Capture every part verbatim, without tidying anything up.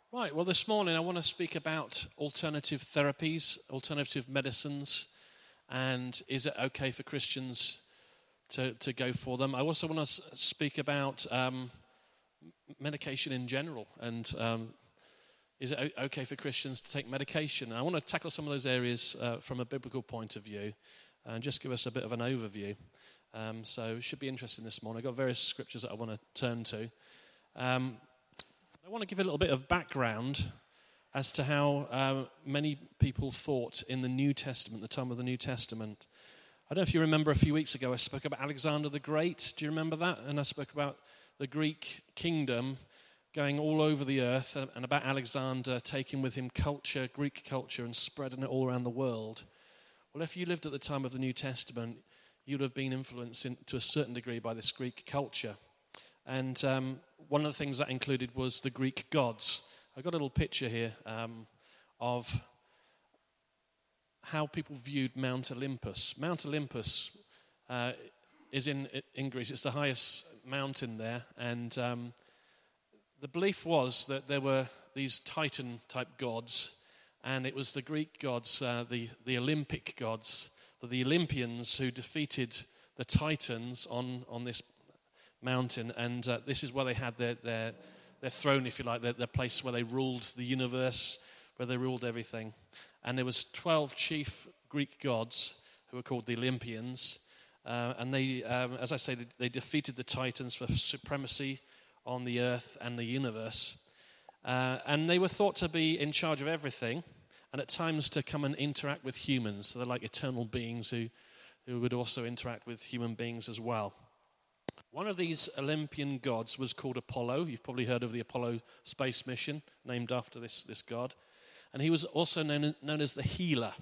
Right, well, this morning I want to speak about alternative therapies, alternative medicines, and is it okay for Christians to, to go for them? I also want to speak about um, medication in general, and um, is it okay for Christians to take medication? And I want to tackle some of those areas uh, from a biblical point of view, and just give us a bit of an overview. Um, so it should be interesting this morning. I've got various scriptures that I want to turn to. Um, I want to give a little bit of background as to how uh, many people thought in the New Testament, the time of the New Testament. I don't know if you remember a few weeks ago I spoke about Alexander the Great. Do you remember that? And I spoke about the Greek kingdom going all over the earth and about Alexander taking with him culture, Greek culture, and spreading it all around the world. Well, if you lived at the time of the New Testament, you'd have been influenced in, to a certain degree by this Greek culture. And um, one of the things that included was the Greek gods. I've got a little picture here um, of how people viewed Mount Olympus. Mount Olympus uh, is in in Greece. It's the highest mountain there. And um, the belief was that there were these Titan-type gods, and it was the Greek gods, uh, the, the Olympic gods, the Olympians who defeated the Titans on, on this mountain, and uh, this is where they had their, their their throne, if you like, their, their place where they ruled the universe, where they ruled everything. And there was twelve chief Greek gods who were called the Olympians, uh, and they, um, as I say, they, they defeated the Titans for supremacy on the earth and the universe. Uh, and they were thought to be in charge of everything, and at times to come and interact with humans. So they're like eternal beings who, who would also interact with human beings as well. One of these Olympian gods was called Apollo. You've probably heard of the Apollo space mission, named after this, this god. And he was also known, known as the healer.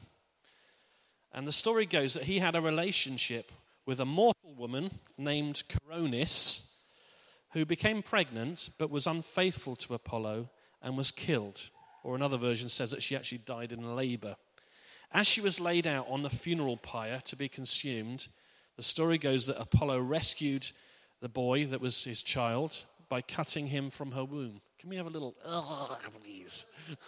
And the story goes that he had a relationship with a mortal woman named Coronis, who became pregnant but was unfaithful to Apollo and was killed. Or another version says that she actually died in labor. As she was laid out on the funeral pyre to be consumed, the story goes that Apollo rescued the boy that was his child by cutting him from her womb. Can we have a little, ugh, please?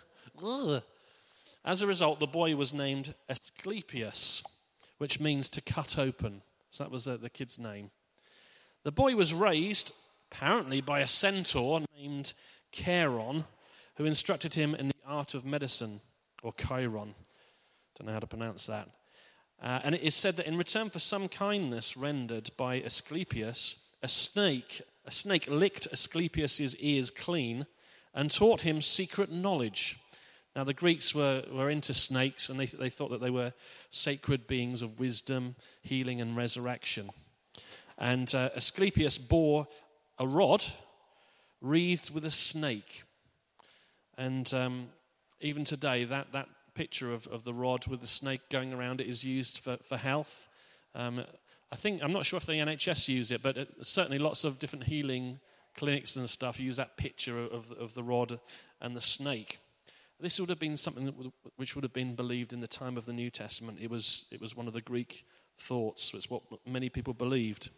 Ugh. As a result, the boy was named Asclepius, which means to cut open. So that was the, the kid's name. The boy was raised, apparently, by a centaur named Charon, who instructed him in the art of medicine, or Chiron. Don't know how to pronounce that. Uh, and it is said that in return for some kindness rendered by Asclepius, a snake, a snake licked Asclepius' ears clean and taught him secret knowledge. Now the Greeks were, were into snakes, and they, they thought that they were sacred beings of wisdom, healing, and resurrection. And uh, Asclepius bore a rod wreathed with a snake. And um, even today, that, that picture of, of the rod with the snake going around it is used for, for health. Um, I think, I'm not sure if the N H S use it, but it, certainly lots of different healing clinics and stuff use that picture of, of the rod and the snake. This would have been something that would, which would have been believed in the time of the New Testament. It was, it was one of the Greek thoughts. It's what many people believed.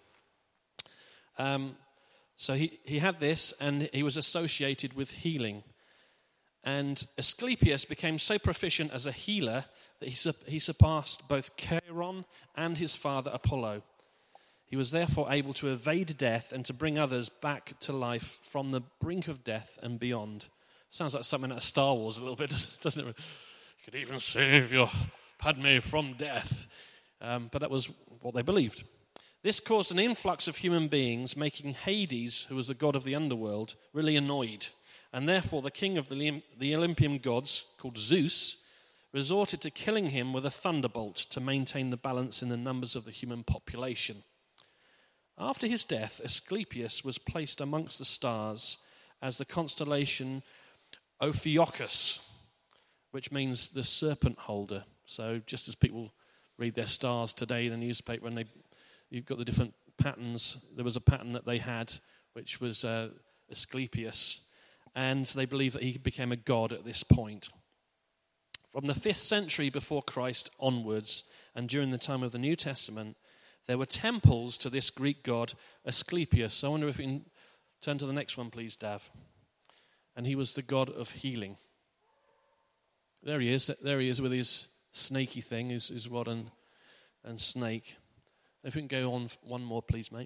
Um, so he, he had this, and he was associated with healing. And Asclepius became so proficient as a healer that he, he surpassed both Charon and his father Apollo. He was therefore able to evade death and to bring others back to life from the brink of death and beyond. Sounds like something out of Star Wars a little bit, doesn't it? You could even save your Padme from death. Um, but that was what they believed. This caused an influx of human beings, making Hades, who was the god of the underworld, really annoyed. And therefore the king of the, the Olympian gods, called Zeus, resorted to killing him with a thunderbolt to maintain the balance in the numbers of the human population. After his death, Asclepius was placed amongst the stars as the constellation Ophiuchus, which means the serpent holder. So just as people read their stars today in the newspaper, and they, you've got the different patterns, there was a pattern that they had, which was uh, Asclepius, and they believe that he became a god at this point. From the fifth century before Christ onwards, and during the time of the New Testament, there were temples to this Greek god Asclepius. I wonder if we can turn to the next one, please, Dav. and he was the God of healing. There he is. There he is with his snaky thing, his, his rod and, and snake. If we can go on one more, please, mate.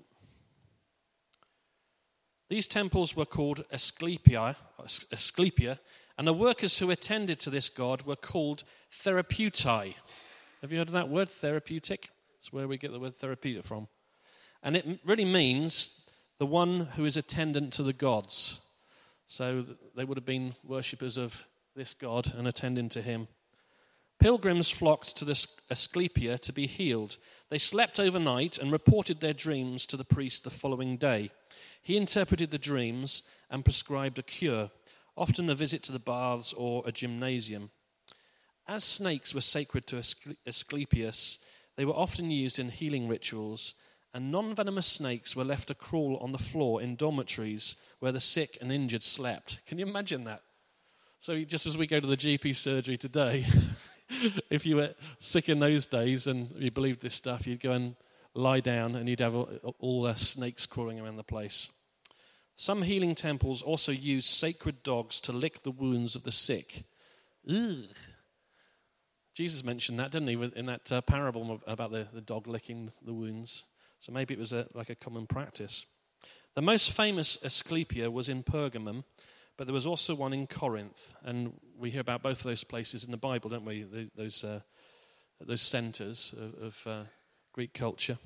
These temples were called Asclepia, Asclepia, and the workers who attended to this god were called therapeutai. Have you heard of that word, therapeutic? That's where we get the word therapeutic from. And it really means the one who is attendant to the gods. So they would have been worshippers of this god and attending to him. Pilgrims flocked to this Asclepia to be healed. They slept overnight and reported their dreams to the priest the following day. He interpreted the dreams and prescribed a cure, often a visit to the baths or a gymnasium. As snakes were sacred to Asclepius, they were often used in healing rituals, and non-venomous snakes were left to crawl on the floor in dormitories where the sick and injured slept. Can you imagine that? So just as we go to the G P surgery today, if you were sick in those days and you believed this stuff, you'd go and lie down and you'd have all, all the snakes crawling around the place. Some healing temples also use sacred dogs to lick the wounds of the sick. Ugh. Jesus mentioned that, didn't he, in that uh, parable about the, the dog licking the wounds. So maybe it was a, like a common practice. The most famous Asclepia was in Pergamum, but there was also one in Corinth, and we hear about both of those places in the Bible, don't we? The, those uh, those centres of, of uh, Greek culture.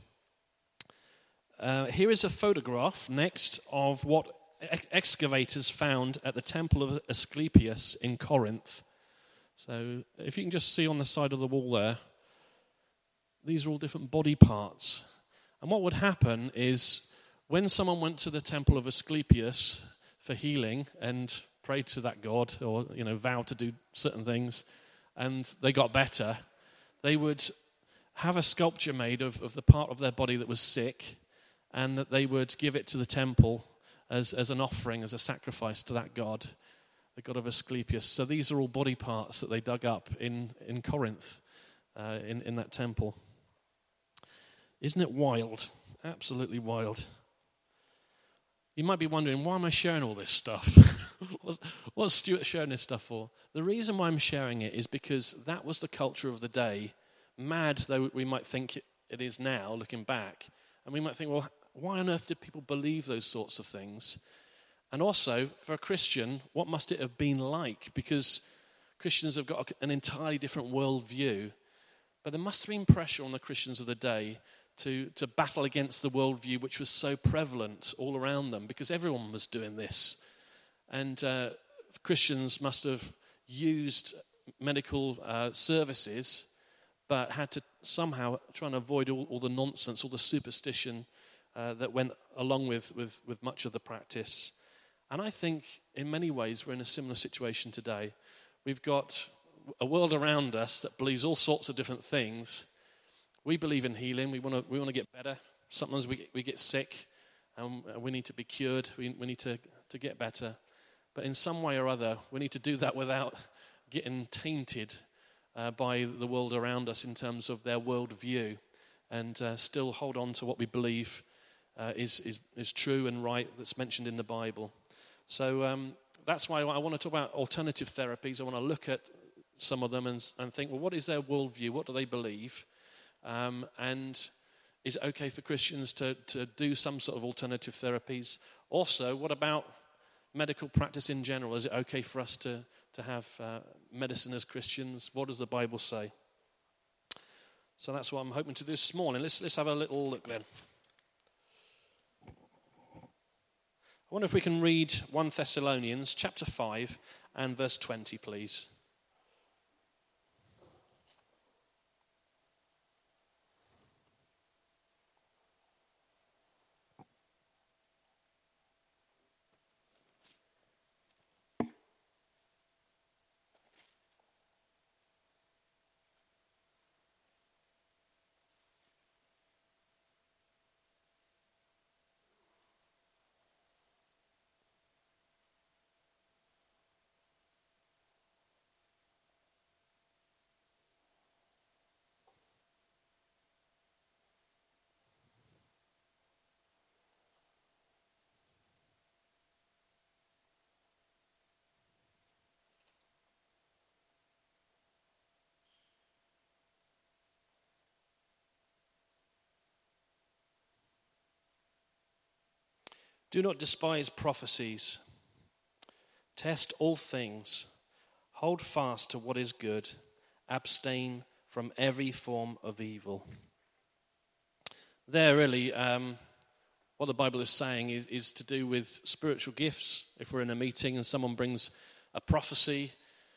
Uh, here is a photograph next of what ex- excavators found at the temple of Asclepius in Corinth. So if you can just see on the side of the wall there, these are all different body parts. And what would happen is when someone went to the temple of Asclepius for healing and prayed to that god, or you know, vowed to do certain things, and they got better, they would have a sculpture made of, of the part of their body that was sick, and that they would give it to the temple as, as an offering, as a sacrifice to that god, the god of Asclepius. So these are all body parts that they dug up in, in Corinth, uh, in, in that temple. Isn't it wild? Absolutely wild. You might be wondering, why am I sharing all this stuff? what's, what's Stuart sharing this stuff for? The reason why I'm sharing it is because that was the culture of the day, mad though we might think it, it is now, looking back. And we might think, well, why on earth did people believe those sorts of things? And also, for a Christian, what must it have been like? Because Christians have got an entirely different worldview. But there must have been pressure on the Christians of the day to, to battle against the worldview which was so prevalent all around them, because everyone was doing this. And uh, Christians must have used medical uh, services, but had to somehow try and avoid all, all the nonsense, all the superstition uh, that went along with, with, with much of the practice. And I think in many ways we're in a similar situation today. We've got a world around us that believes all sorts of different things. We believe in healing. We want to we want to get better. Sometimes we get, we get sick and we need to be cured. We, we need to, to get better. But in some way or other, we need to do that without getting tainted uh, by the world around us in terms of their worldview, and uh, still hold on to what we believe uh, is, is, is true and right, that's mentioned in the Bible. So um, that's why I want to talk about alternative therapies. I want to look at some of them and, and think, well, what is their worldview? What do they believe? Um, and is it okay for Christians to, to do some sort of alternative therapies? Also, what about medical practice in general? Is it okay for us to, to have uh, medicine as Christians? What does the Bible say? So that's what I'm hoping to do this morning. Let's, let's have a little look then. I wonder if we can read First Thessalonians chapter five and verse twenty, please. Do not despise prophecies. Test all things. Hold fast to what is good. Abstain from every form of evil. There really, um, what the Bible is saying is, is to do with spiritual gifts. If we're in a meeting and someone brings a prophecy,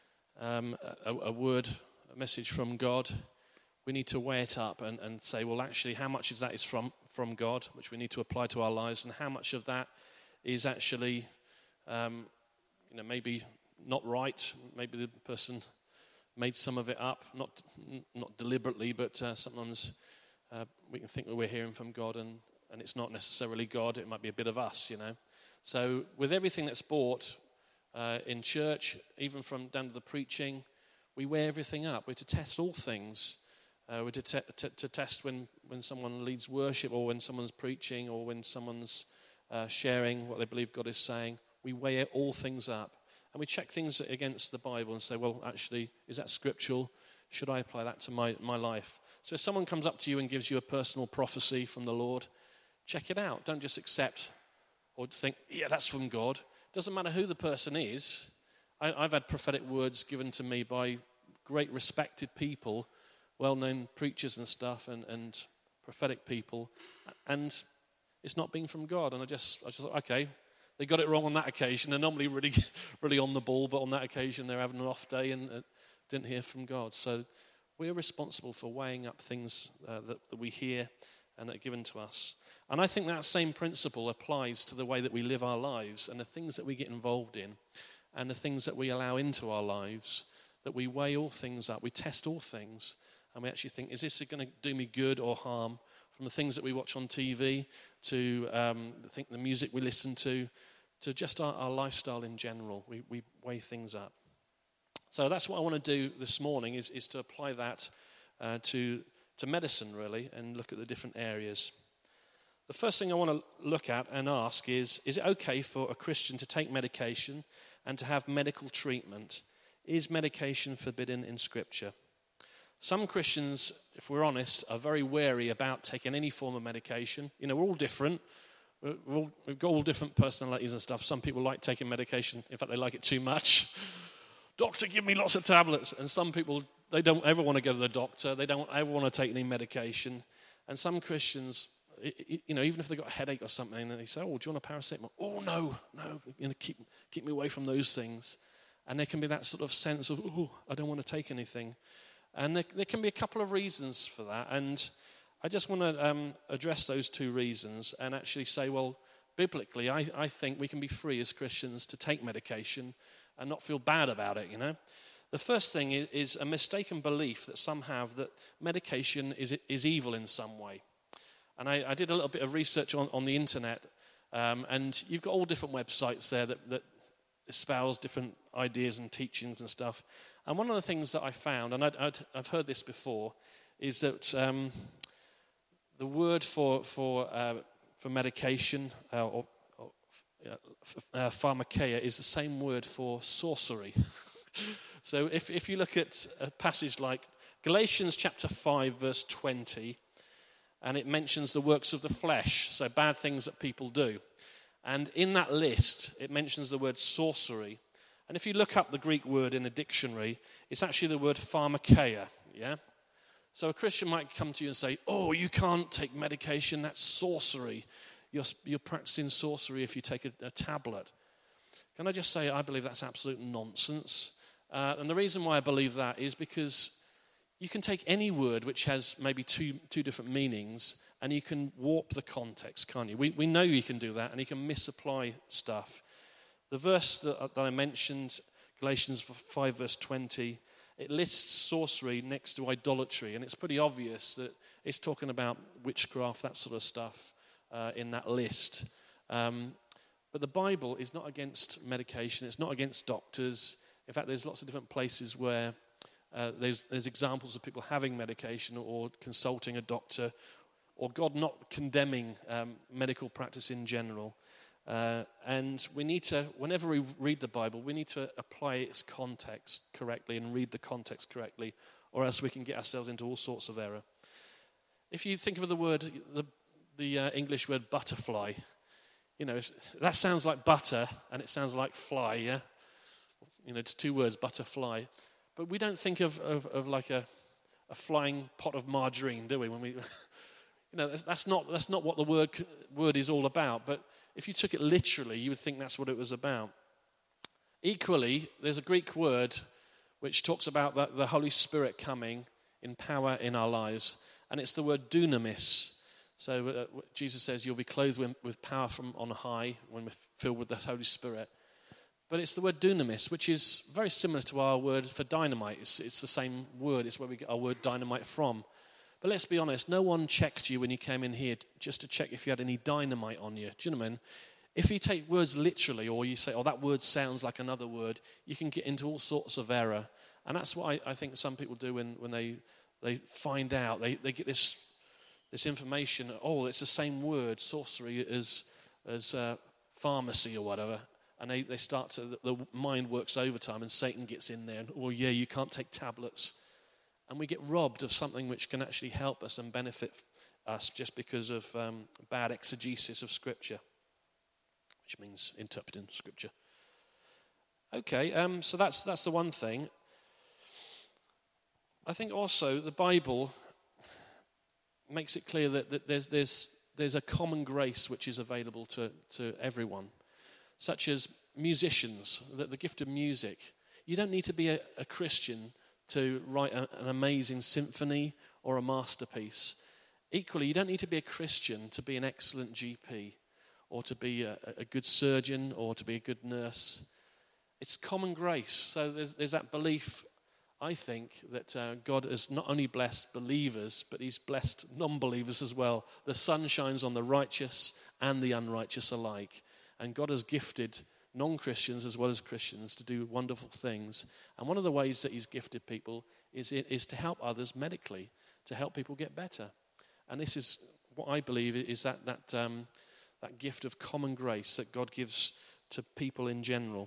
um, a, a word, a message from God, we need to weigh it up and, and say, well, actually, how much of that is from, from God, which we need to apply to our lives, and how much of that is actually, um, you know, maybe not right. Maybe the person made some of it up, not not deliberately, but uh, sometimes uh, we can think that we're hearing from God, and, and it's not necessarily God. It might be a bit of us, you know. So with everything that's bought uh, in church, even from down to the preaching, we weigh everything up. We're to test all things. Uh, we're to, te- to, to test when, when someone leads worship, or when someone's preaching, or when someone's uh, sharing what they believe God is saying. We weigh all things up. And we check things against the Bible and say, well, actually, is that scriptural? Should I apply that to my, my life? So if someone comes up to you and gives you a personal prophecy from the Lord, check it out. Don't just accept or think, yeah, that's from God. Doesn't matter who the person is. I, I've had prophetic words given to me by great respected people, well-known preachers and stuff, and, and prophetic people, and it's not been from God. And I just, I just thought, okay, they got it wrong on that occasion. They're normally really, really on the ball, but on that occasion they're having an off day and uh, didn't hear from God. So we're responsible for weighing up things uh, that, that we hear and that are given to us. And I think that same principle applies to the way that we live our lives and the things that we get involved in and the things that we allow into our lives, that we weigh all things up, we test all things, and we actually think, is this going to do me good or harm? From the things that we watch on T V to um, the, think the music we listen to, to just our, our lifestyle in general. We, we weigh things up. So that's what I want to do this morning, is, is to apply that uh, to, to medicine, really, and look at the different areas. The first thing I want to look at and ask is, is it okay for a Christian to take medication and to have medical treatment? Is medication forbidden in Scripture? Some Christians, if we're honest, are very wary about taking any form of medication. You know, we're all different. We're all, we've got all different personalities and stuff. Some people like taking medication. In fact, they like it too much. Doctor, give me lots of tablets. And some people, they don't ever want to go to the doctor. They don't ever want to take any medication. And some Christians, you know, even if they've got a headache or something, and they say, oh, do you want a paracetamol? Oh, no, no, you know, keep, keep me away from those things. And there can be that sort of sense of, oh, I don't want to take anything. And there, there can be a couple of reasons for that, and I just want to um, address those two reasons and actually say, well, biblically, I, I think we can be free as Christians to take medication and not feel bad about it, you know. The first thing is, is a mistaken belief that some have that medication is is evil in some way. And I, I did a little bit of research on, on the internet, um, and you've got all different websites there that, that espouse different ideas and teachings and stuff. And one of the things that I found, and I'd, I'd, I've heard this before, is that um, the word for for uh, for medication uh, or, or uh, pharmakeia is the same word for sorcery. So if if you look at a passage like Galatians chapter five, verse twenty, and it mentions the works of the flesh, so bad things that people do, and in that list it mentions the word sorcery. And if you look up the Greek word in a dictionary, it's actually the word pharmakeia, yeah? So a Christian might come to you and say, oh, you can't take medication, that's sorcery. You're, you're practicing sorcery if you take a, a tablet. Can I just say, I believe that's absolute nonsense. Uh, and the reason why I believe that is because you can take any word which has maybe two, two different meanings, and you can warp the context, can't you? We, we know you can do that, and you can misapply stuff. The verse that, that I mentioned, Galatians five, verse twenty, it lists sorcery next to idolatry, and it's pretty obvious that it's talking about witchcraft, that sort of stuff, uh, in that list. Um, but the Bible is not against medication. It's not against doctors. In fact, there's lots of different places where uh, there's, there's examples of people having medication or consulting a doctor, or God not condemning um, medical practice in general. Uh, and we need to, whenever we read the Bible, we need to apply its context correctly and read the context correctly, or else we can get ourselves into all sorts of error. If you think of the word, the, the uh, English word butterfly, you know, that sounds like butter and it sounds like fly, yeah? You know, it's two words, butterfly. But we don't think of, of, of like a, a flying pot of margarine, do we? When we, you know, that's, that's not that's not what the word word is all about. But if you took it literally, you would think that's what it was about. Equally, there's a Greek word which talks about the, the Holy Spirit coming in power in our lives, and it's the word dunamis. So uh, Jesus says you'll be clothed with, with power from on high when we're filled with the Holy Spirit. But it's the word dunamis, which is very similar to our word for dynamite. It's, it's the same word. It's where we get our word dynamite from. But let's be honest, no one checked you when you came in here just to check if you had any dynamite on you. Do you know what I mean? If you take words literally, or you say, oh, that word sounds like another word, you can get into all sorts of error. And that's what I, I think some people do when, when they they find out. They, they get this this information, oh, it's the same word, sorcery, as, as uh, pharmacy or whatever. And they, they start to, the mind works overtime and Satan gets in there. And, oh, yeah, you can't take tablets. And we get robbed of something which can actually help us and benefit us just because of um, bad exegesis of Scripture, which means interpreting Scripture. Okay, um, so that's that's the one thing. I think also the Bible makes it clear that, that there's, there's, there's a common grace which is available to, to everyone, such as musicians, the, the gift of music. You don't need to be a, a Christian to write a, an amazing symphony or a masterpiece. Equally, you don't need to be a Christian to be an excellent G P or to be a, a good surgeon or to be a good nurse. It's common grace. So there's, there's that belief, I think, that uh, God has not only blessed believers, but he's blessed non-believers as well. The sun shines on the righteous and the unrighteous alike. And God has gifted non-Christians as well as Christians to do wonderful things. And one of the ways that he's gifted people is, is to help others medically, to help people get better. And this is what I believe is that that um, that gift of common grace that God gives to people in general.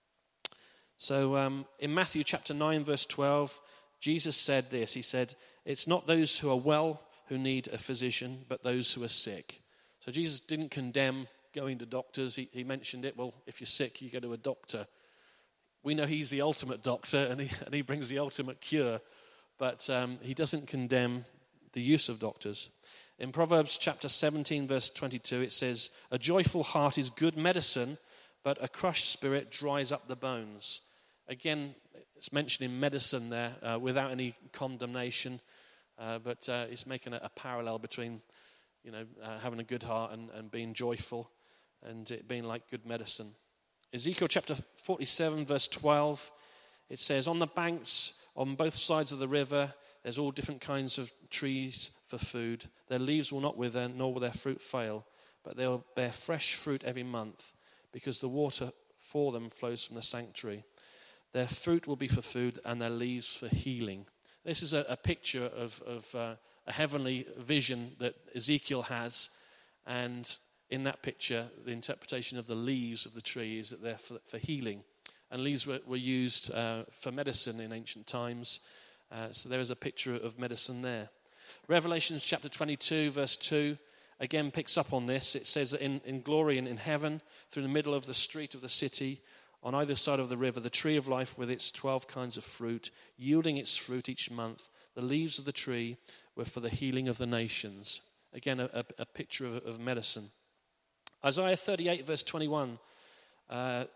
So um, in Matthew chapter nine, verse twelve, Jesus said this. He said, it's not those who are well who need a physician, but those who are sick. So Jesus didn't condemn going to doctors. He, he mentioned it. Well, if you're sick, you go to a doctor. We know he's the ultimate doctor, and he, and he brings the ultimate cure. But um, he doesn't condemn the use of doctors. In Proverbs chapter seventeen, verse twenty-two, it says, a joyful heart is good medicine, but a crushed spirit dries up the bones. Again, it's mentioned in medicine there uh, without any condemnation, uh, but uh, it's making a, a parallel between, you know, uh, having a good heart and, and being joyful and it being like good medicine. Ezekiel chapter forty-seven, verse twelve, it says, on the banks on both sides of the river, there's all different kinds of trees for food. Their leaves will not wither, nor will their fruit fail, but they'll bear fresh fruit every month, because the water for them flows from the sanctuary. Their fruit will be for food, and their leaves for healing. This is a, a picture of, of uh, a heavenly vision that Ezekiel has, and in that picture, the interpretation of the leaves of the tree is that they're for, for healing. And leaves were, were used uh, for medicine in ancient times, uh, so there is a picture of medicine there. Revelation chapter twenty-two, verse two, again picks up on this. It says that in, in glory and in heaven, through the middle of the street of the city, on either side of the river, the tree of life with its twelve kinds of fruit, yielding its fruit each month. The leaves of the tree were for the healing of the nations. Again, a, a, a picture of, of medicine. Isaiah thirty-eight, verse twenty-one. Uh,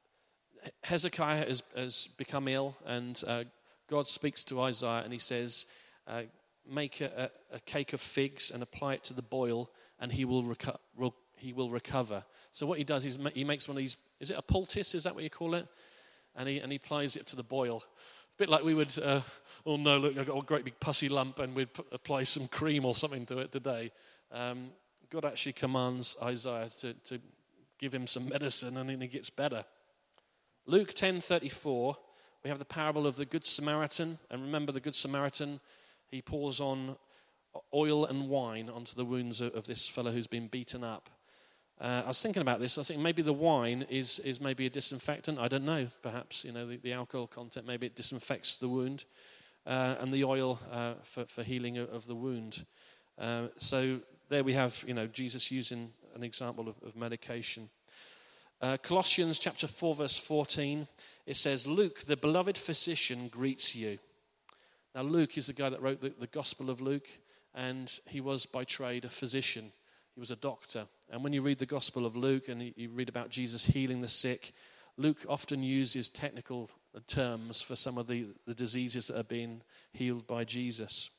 Hezekiah has, has become ill, and uh, God speaks to Isaiah, and he says, uh, make a, a cake of figs and apply it to the boil, and he will, reco- will, he will recover. So what he does is he makes one of these, is it a poultice, is that what you call it? And he and he applies it to the boil. A bit like we would, uh, oh no, look, I've got a great big pussy lump, and we'd put, apply some cream or something to it today. Um, God actually commands Isaiah to, to give him some medicine, and then he gets better. Luke ten thirty-four, we have the parable of the Good Samaritan. And remember, the Good Samaritan, he pours on oil and wine onto the wounds of, of this fellow who's been beaten up. Uh, I was thinking about this. I think maybe the wine is, is maybe a disinfectant. I don't know. Perhaps, you know, the, the alcohol content, maybe it disinfects the wound. Uh, and the oil uh, for, for healing of, of the wound. Uh, so there we have, you know, Jesus using an example of, of medication. Uh, Colossians chapter four, verse fourteen, it says, Luke, the beloved physician, greets you. Now, Luke is the guy that wrote the, the Gospel of Luke, and he was by trade a physician. He was a doctor. And when you read the Gospel of Luke and you read about Jesus healing the sick, Luke often uses technical terms for some of the, the diseases that are being healed by Jesus.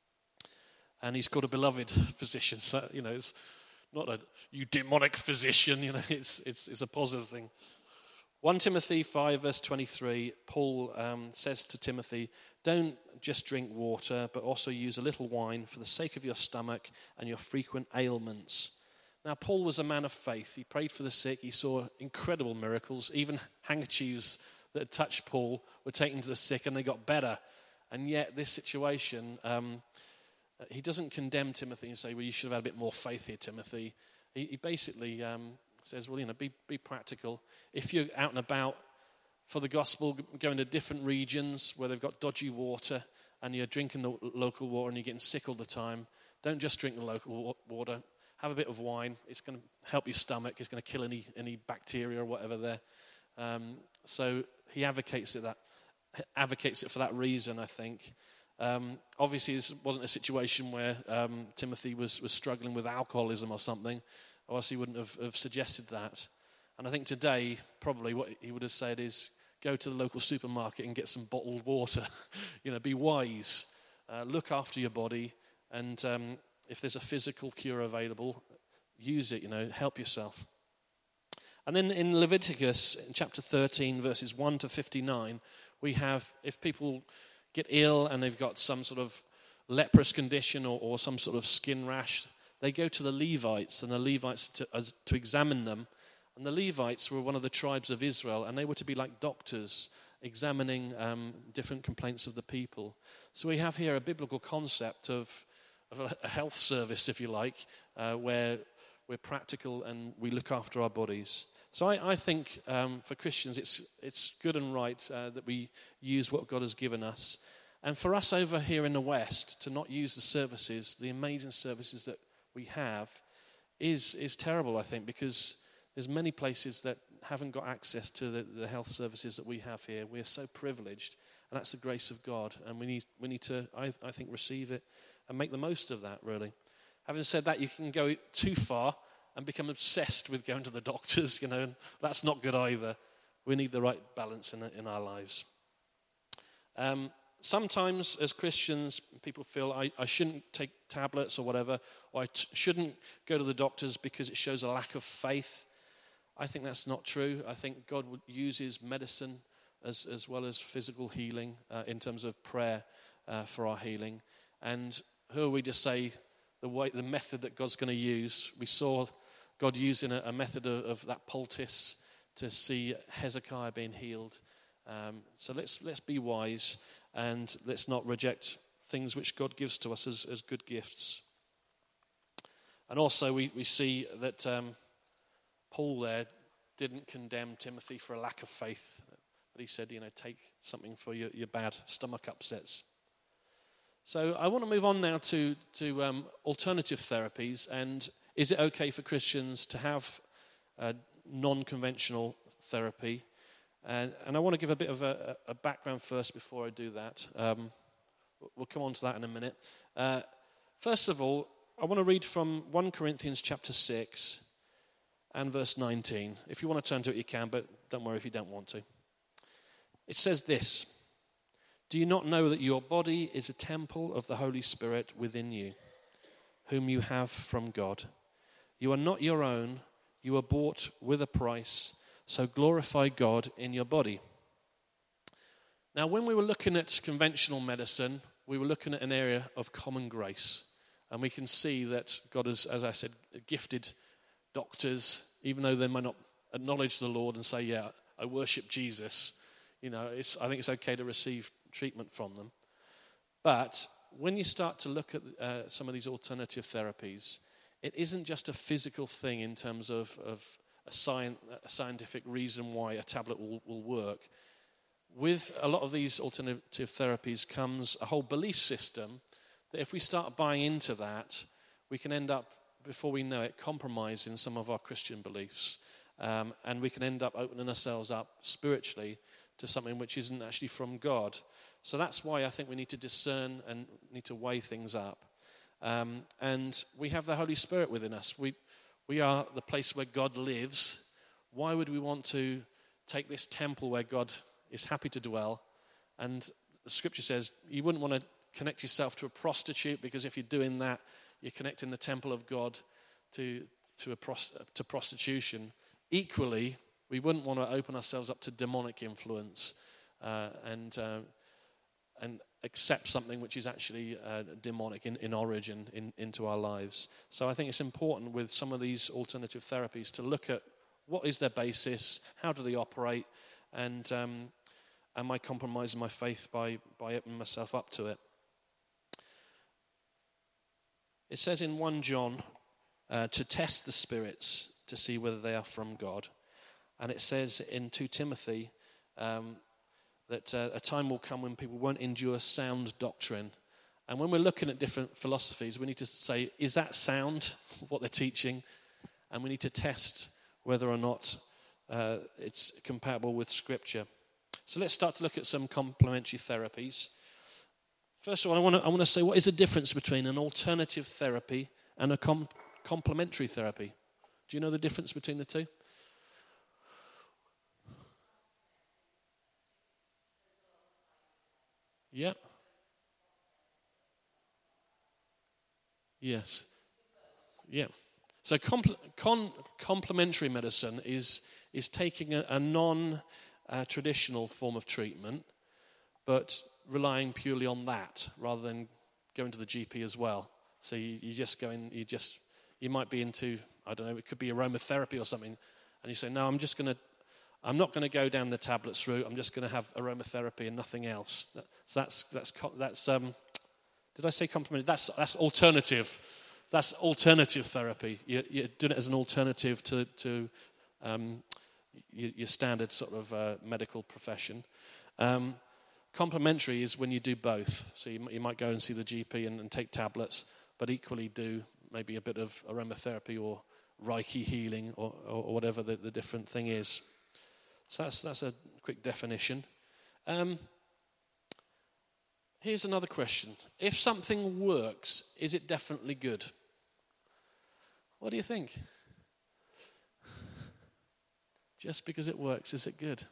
And he's called a beloved physician. So, that, you know, it's not a you demonic physician, you know, it's it's it's a positive thing. First Timothy five, verse twenty-three, Paul um, says to Timothy, don't just drink water, but also use a little wine for the sake of your stomach and your frequent ailments. Now, Paul was a man of faith. He prayed for the sick. He saw incredible miracles. Even handkerchiefs that had touched Paul were taken to the sick and they got better. And yet this situation, um, he doesn't condemn Timothy and say, well, you should have had a bit more faith here, Timothy. He, he basically um, says, well, you know, be, be practical. If you're out and about for the gospel, going to different regions where they've got dodgy water and you're drinking the local water and you're getting sick all the time, don't just drink the local water. Have a bit of wine. It's going to help your stomach. It's going to kill any, any bacteria or whatever there. Um, so he advocates it that advocates it for that reason, I think. Um, obviously, this wasn't a situation where um, Timothy was, was struggling with alcoholism or something, or else he wouldn't have, have suggested that. And I think today, probably what he would have said is, go to the local supermarket and get some bottled water. you know, be wise. Uh, look after your body. And um, if there's a physical cure available, use it, you know, help yourself. And then in Leviticus, in chapter thirteen, verses one to fifty-nine, we have, if people get ill and they've got some sort of leprous condition or, or some sort of skin rash, they go to the Levites, and the Levites to, uh, to examine them. And the Levites were one of the tribes of Israel, and they were to be like doctors, examining um, different complaints of the people. So we have here a biblical concept of, of a, a health service, if you like, uh, where we're practical and we look after our bodies. So I, I think um, for Christians it's it's good and right uh, that we use what God has given us. And for us over here in the West to not use the services, the amazing services that we have, is is terrible, I think, because there's many places that haven't got access to the, the health services that we have here. We're so privileged, and that's the grace of God. And we need we need to, I, I think, receive it and make the most of that, really. Having said that, you can go too far and become obsessed with going to the doctors, you know, and that's not good either. We need the right balance in in our lives. Um, sometimes, as Christians, people feel I, I shouldn't take tablets or whatever, or I t- shouldn't go to the doctors because it shows a lack of faith. I think that's not true. I think God uses medicine as, as well as physical healing uh, in terms of prayer uh, for our healing. And who are we to say the way, the method that God's going to use? We saw God using a, a method of, of that poultice to see Hezekiah being healed. Um, so let's let's be wise and let's not reject things which God gives to us as, as good gifts. And also we, we see that um, Paul there didn't condemn Timothy for a lack of faith, but he said, you know, take something for your, your bad stomach upsets. So I want to move on now to, to um, alternative therapies. And is it okay for Christians to have uh, non-conventional therapy? And, and I want to give a bit of a, a background first before I do that. Um, we'll come on to that in a minute. Uh, first of all, I want to read from First Corinthians chapter six and verse nineteen. If you want to turn to it, you can, but don't worry if you don't want to. It says this: do you not know that your body is a temple of the Holy Spirit within you, whom you have from God? You are not your own. You are bought with a price. So glorify God in your body. Now, when we were looking at conventional medicine, we were looking at an area of common grace. And we can see that God has, as I said, gifted doctors, even though they might not acknowledge the Lord and say, yeah, I worship Jesus. You know, it's, I think it's okay to receive treatment from them. But when you start to look at uh, some of these alternative therapies, it isn't just a physical thing in terms of, of a, science, a scientific reason why a tablet will, will work. With a lot of these alternative therapies comes a whole belief system that if we start buying into that, we can end up before we know it, compromise in some of our Christian beliefs. Um, and we can end up opening ourselves up spiritually to something which isn't actually from God. So that's why I think we need to discern and need to weigh things up. Um, and we have the Holy Spirit within us. We we are the place where God lives. Why would we want to take this temple where God is happy to dwell? And the scripture says you wouldn't want to connect yourself to a prostitute, because if you're doing that, you're connecting the temple of God to to a prost- to prostitution. Equally, we wouldn't want to open ourselves up to demonic influence uh, and uh, and accept something which is actually uh, demonic in, in origin in, into our lives. So I think it's important with some of these alternative therapies to look at what is their basis, how do they operate, and um, am I compromising my faith by, by opening myself up to it? It says in First John uh, to test the spirits to see whether they are from God. And it says in Second Timothy um, that uh, a time will come when people won't endure sound doctrine. And when we're looking at different philosophies, we need to say, is that sound, what they're teaching? And we need to test whether or not uh, it's compatible with Scripture. So let's start to look at some complementary therapies. First of all, I want to I want to say, what is the difference between an alternative therapy and a com- complementary therapy? Do you know the difference between the two? Yeah. Yes. Yeah. So compl- con- complementary medicine is is taking a, a non-traditional uh, form of treatment, but relying purely on that rather than going to the G P as well. So you, you just go in, you just you might be into, I don't know, it could be aromatherapy or something, and you say, no, I'm just going to, I'm not going to go down the tablets route. I'm just going to have aromatherapy and nothing else. That, so that's that's that's um. Did I say complementary? That's that's alternative. That's alternative therapy. You're, you're doing it as an alternative to to um, your, your standard sort of uh, medical profession. Um, complementary is when you do both. So you, you might go and see the G P and, and take tablets, but equally do maybe a bit of aromatherapy or Reiki healing or, or, or whatever the, the different thing is. So that's that's a quick definition. Um, here's another question. If something works, is it definitely good? What do you think? Just because it works, is it good?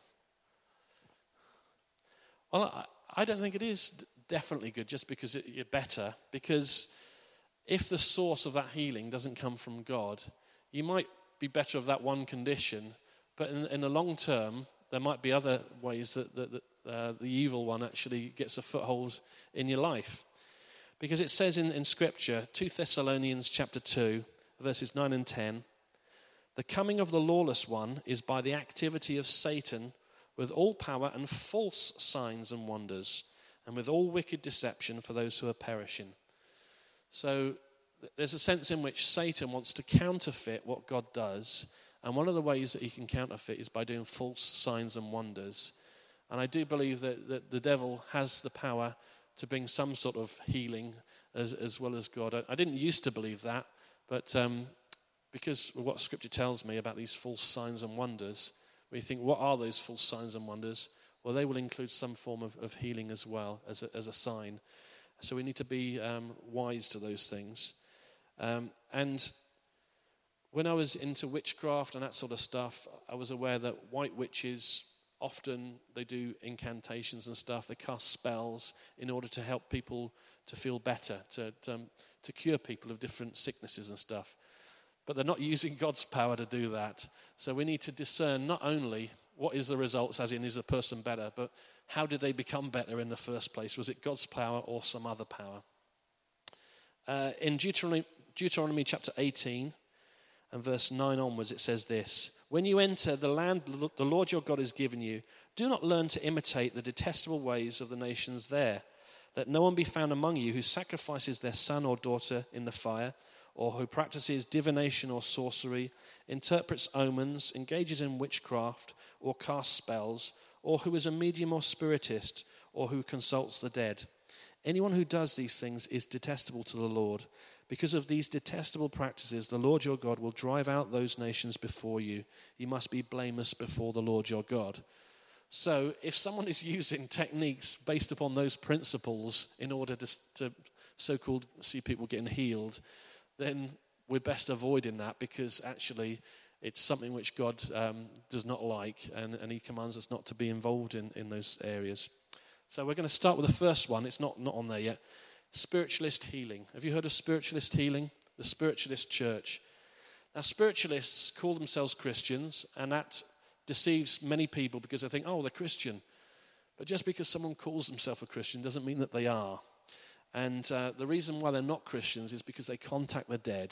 Well, I, I don't think it is definitely good just because it, you're better. Because if the source of that healing doesn't come from God, you might be better of that one condition, but in, in the long term, there might be other ways that, that, that uh, the evil one actually gets a foothold in your life. Because it says in, in Scripture, Second Thessalonians chapter two, verses nine and ten, the coming of the lawless one is by the activity of Satan with all power and false signs and wonders, and with all wicked deception for those who are perishing. So there's a sense in which Satan wants to counterfeit what God does, and one of the ways that he can counterfeit is by doing false signs and wonders. And I do believe that, that the devil has the power to bring some sort of healing as, as well as God. I, I didn't used to believe that, but um, because of what Scripture tells me about these false signs and wonders, we think, what are those false signs and wonders? Well, they will include some form of, of healing as well as a, as a sign. So we need to be um, wise to those things. Um, and when I was into witchcraft and that sort of stuff, I was aware that white witches, often they do incantations and stuff. They cast spells in order to help people to feel better, to, to, um, to cure people of different sicknesses and stuff. But they're not using God's power to do that. So we need to discern not only what is the results, as in is the person better, but how did they become better in the first place? Was it God's power or some other power? Uh, in Deuteronomy, Deuteronomy chapter eighteen and verse nine onwards, it says this: when you enter the land the Lord your God has given you, do not learn to imitate the detestable ways of the nations there. Let no one be found among you who sacrifices their son or daughter in the fire, or who practices divination or sorcery, interprets omens, engages in witchcraft, or casts spells, or who is a medium or spiritist, or who consults the dead. Anyone who does these things is detestable to the Lord. Because of these detestable practices, the Lord your God will drive out those nations before you. You must be blameless before the Lord your God. So if someone is using techniques based upon those principles in order to, to so-called see people getting healed, then we're best avoiding that, because actually it's something which God um, does not like, and, and he commands us not to be involved in, in those areas. So we're going to start with the first one. It's not, not on there yet. Spiritualist healing. Have you heard of spiritualist healing? The spiritualist church. Now, spiritualists call themselves Christians, and that deceives many people because they think, oh, they're Christian. But just because someone calls themselves a Christian doesn't mean that they are. And uh, the reason why they're not Christians is because they contact the dead.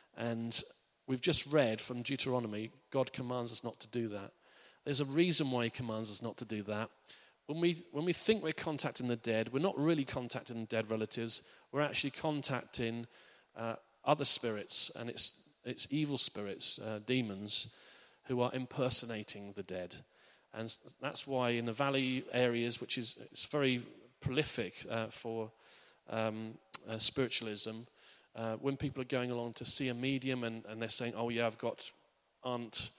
And we've just read from Deuteronomy, God commands us not to do that. There's a reason why he commands us not to do that. When we when we think we're contacting the dead, we're not really contacting dead relatives. We're actually contacting uh, other spirits, and it's it's evil spirits, uh, demons, who are impersonating the dead. And that's why in the valley areas, which is it's very prolific uh, for um, uh, spiritualism, uh, when people are going along to see a medium and, and they're saying, oh yeah, I've got Aunt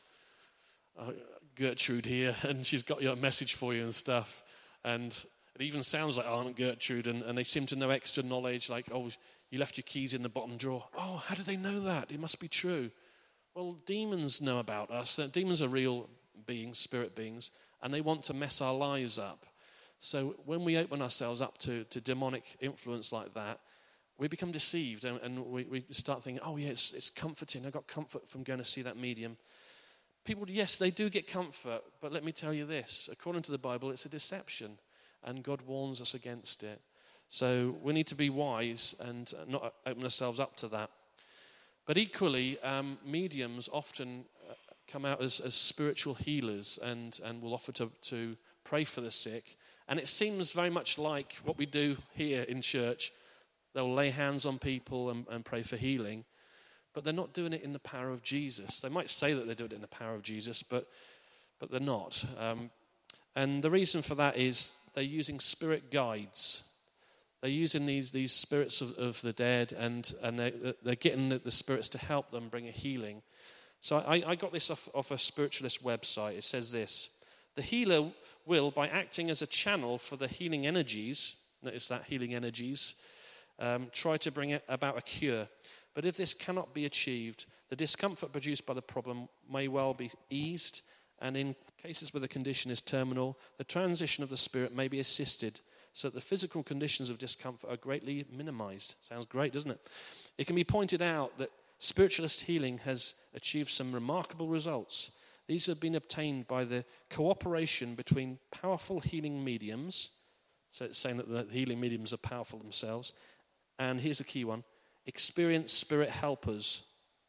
Uh, Gertrude here, and she's got your message for you and stuff, and it even sounds like Aunt Gertrude, and, and they seem to know extra knowledge, like, oh, you left your keys in the bottom drawer. Oh, how do they know that? It must be true. Well, demons know about us. Demons are real beings, spirit beings, and they want to mess our lives up. So when we open ourselves up to, to demonic influence like that, we become deceived, and, and we, we start thinking, oh yeah, it's, it's comforting. I got comfort from going to see that medium. People, yes, they do get comfort, but let me tell you this. According to the Bible, it's a deception, and God warns us against it. So we need to be wise and not open ourselves up to that. But equally, um, mediums often come out as, as spiritual healers and, and will offer to, to pray for the sick. And it seems very much like what we do here in church. They'll lay hands on people and, and pray for healing. But they're not doing it in the power of Jesus. They might say that they're doing it in the power of Jesus, but but they're not. Um, and the reason for that is they're using spirit guides. They're using these these spirits of, of the dead, and, and they're, they're getting the, the spirits to help them bring a healing. So I, I got this off, off a spiritualist website. It says this: the healer will, by acting as a channel for the healing energies, notice that, healing energies, um, try to bring about a cure. But if this cannot be achieved, the discomfort produced by the problem may well be eased, and in cases where the condition is terminal, the transition of the spirit may be assisted so that the physical conditions of discomfort are greatly minimized. Sounds great, doesn't it? It can be pointed out that spiritualist healing has achieved some remarkable results. These have been obtained by the cooperation between powerful healing mediums, so it's saying that the healing mediums are powerful themselves, and here's the key one: experienced spirit helpers.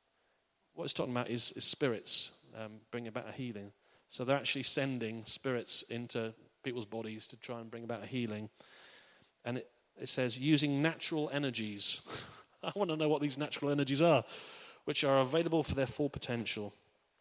What it's talking about is, is spirits um, bring about a healing. So they're actually sending spirits into people's bodies to try and bring about a healing. And it, it says using natural energies. I want to know what these natural energies are, which are available for their full potential.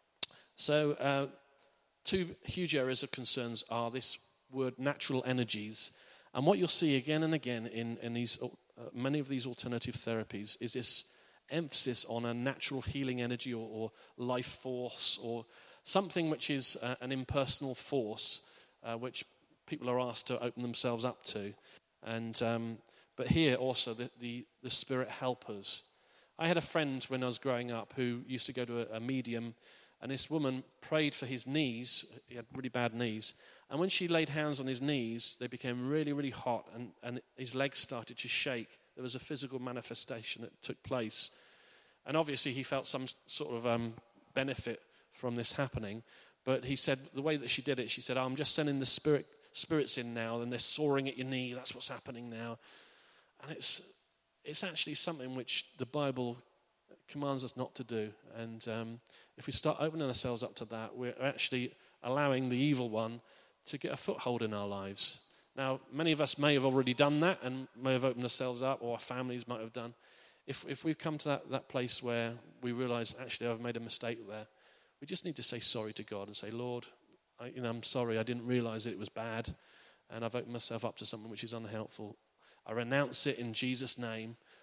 So uh, two huge areas of concerns are this word natural energies. And what you'll see again and again in, in these uh, many of these alternative therapies is this emphasis on a natural healing energy or, or life force, or something which is uh, an impersonal force, uh, which people are asked to open themselves up to. And um, but here also the, the, the spirit helpers. I had a friend when I was growing up who used to go to a, a medium, and this woman prayed for his knees. He had really bad knees. And when she laid hands on his knees, they became really, really hot, and, and his legs started to shake. There was a physical manifestation that took place. And obviously he felt some sort of um, benefit from this happening. But he said, the way that she did it, she said, oh, I'm just sending the spirit spirits in now, and they're soaring at your knee. That's what's happening now. And it's it's actually something which the Bible commands us not to do. And um, if we start opening ourselves up to that, we're actually allowing the evil one to get a foothold in our lives. Now, many of us may have already done that and may have opened ourselves up, or our families might have done. If if we've come to that, that place where we realize, actually, I've made a mistake there, we just need to say sorry to God and say, Lord, I, you know, I'm sorry, I didn't realize it was bad, and I've opened myself up to something which is unhelpful. I renounce it in Jesus' name.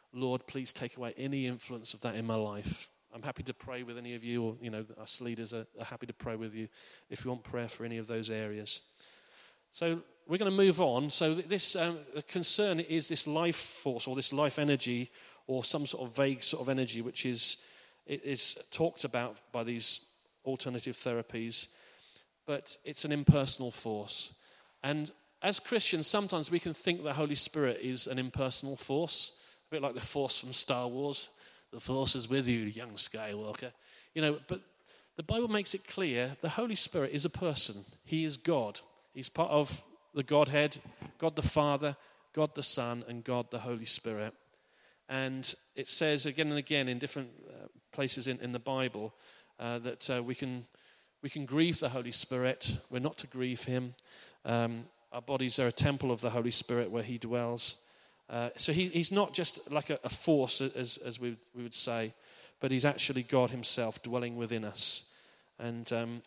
Lord, please take away any influence of that in my life. I'm happy to pray with any of you, or, you know, us leaders are, are happy to pray with you if you want prayer for any of those areas. So we're going to move on. So this um, the concern is this life force or this life energy or some sort of vague sort of energy which is it is talked about by these alternative therapies, but it's an impersonal force. And as Christians, sometimes we can think the Holy Spirit is an impersonal force, a bit like the Force from Star Wars. The Force is with you, young Skywalker. You know, but the Bible makes it clear the Holy Spirit is a person. He is God. He's part of the Godhead, God the Father, God the Son, and God the Holy Spirit. And it says again and again in different uh, places in, in the Bible uh, that uh, we can we can grieve the Holy Spirit. We're not to grieve him. Um, our bodies are a temple of the Holy Spirit where he dwells. Uh, so he, he's not just like a, a force, as, as we, we would say, but he's actually God himself dwelling within us. And um,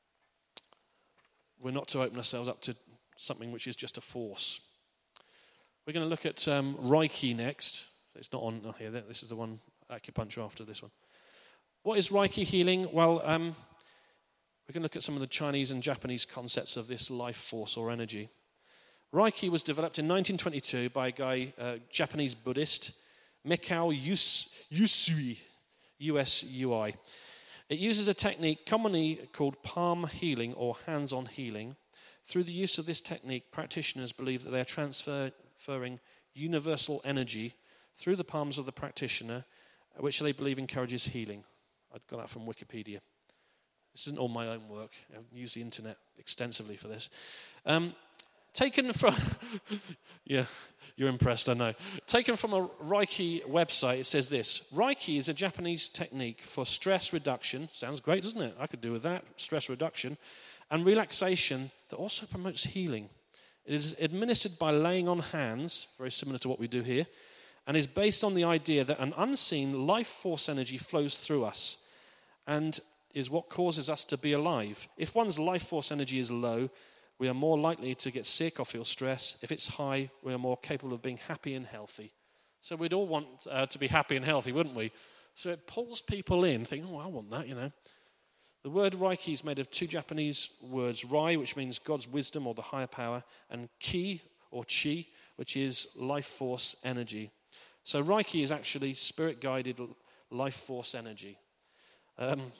we're not to open ourselves up to something which is just a force. We're going to look at um, Reiki next. It's not on here. This is the one, acupuncture after this one. What is Reiki healing? Well, um, we're going to look at some of the Chinese and Japanese concepts of this life force or energy. Reiki was developed in nineteen twenty-two by a guy, uh, Japanese Buddhist, Mikao Yus- Usui, U S U I. It uses a technique commonly called palm healing or hands-on healing. Through the use of this technique, practitioners believe that they are transferring universal energy through the palms of the practitioner, which they believe encourages healing. I got that from Wikipedia. This isn't all my own work. I use the internet extensively for this. Um, taken from, yeah, you're impressed, I know. Taken from a Reiki website, it says this: Reiki is a Japanese technique for stress reduction. Sounds great, doesn't it? I could do with that. Stress reduction and relaxation that also promotes healing. It is administered by laying on hands, very similar to what we do here, and is based on the idea that an unseen life force energy flows through us and is what causes us to be alive. If one's life force energy is low, we are more likely to get sick or feel stress. If it's high, we are more capable of being happy and healthy. So we'd all want uh, to be happy and healthy, wouldn't we? So it pulls people in, thinking, oh, I want that, you know. The word Reiki is made of two Japanese words, Rai, which means God's wisdom or the higher power, and Ki or Chi, which is life force energy. So Reiki is actually spirit-guided life force energy. Um,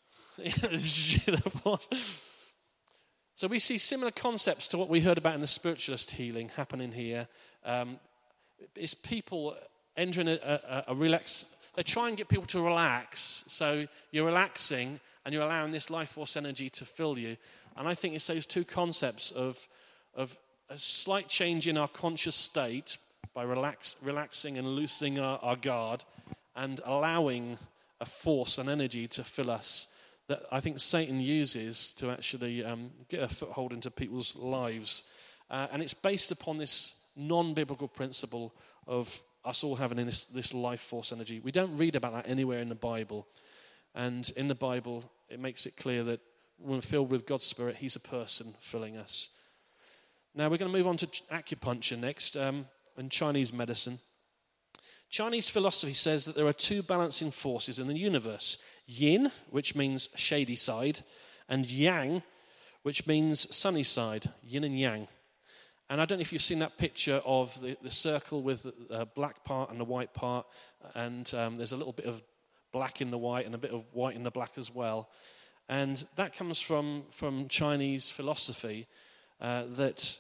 so we see similar concepts to what we heard about in the spiritualist healing happening here. Um, it's people entering a, a, a relax. They try and get people to relax. So you're relaxing and you're allowing this life force energy to fill you. And I think it's those two concepts of, of a slight change in our conscious state by relax, relaxing and loosening our, our guard and allowing a force and energy to fill us that I think Satan uses to actually um, get a foothold into people's lives. Uh, and it's based upon this non-biblical principle of us all having this, this life force energy. We don't read about that anywhere in the Bible. And in the Bible, it makes it clear that when we're filled with God's Spirit, he's a person filling us. Now we're going to move on to acupuncture next, um, and Chinese medicine. Chinese philosophy says that there are two balancing forces in the universe: yin, which means shady side, and yang, which means sunny side, yin and yang. And I don't know if you've seen that picture of the, the circle with the black part and the white part, and um, there's a little bit of black in the white and a bit of white in the black as well. And that comes from, from Chinese philosophy, uh, that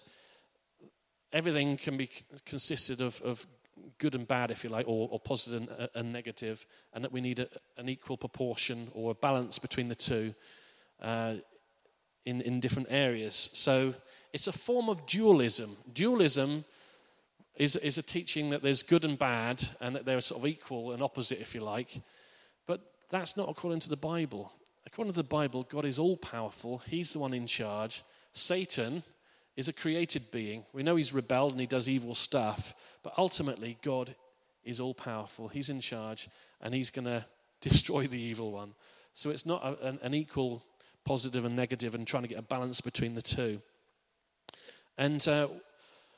everything can be consisted of, of good and bad, if you like, or, or positive and, and negative, and that we need a, an equal proportion or a balance between the two uh, in, in different areas. So it's a form of dualism. Dualism is, is a teaching that there's good and bad, and that they're sort of equal and opposite, if you like. But that's not according to the Bible. According to the Bible, God is all-powerful. He's the one in charge. Satan is a created being. We know he's rebelled and he does evil stuff, but ultimately God is all-powerful. He's in charge, and he's going to destroy the evil one. So it's not a, an, an equal positive and negative and trying to get a balance between the two. And uh,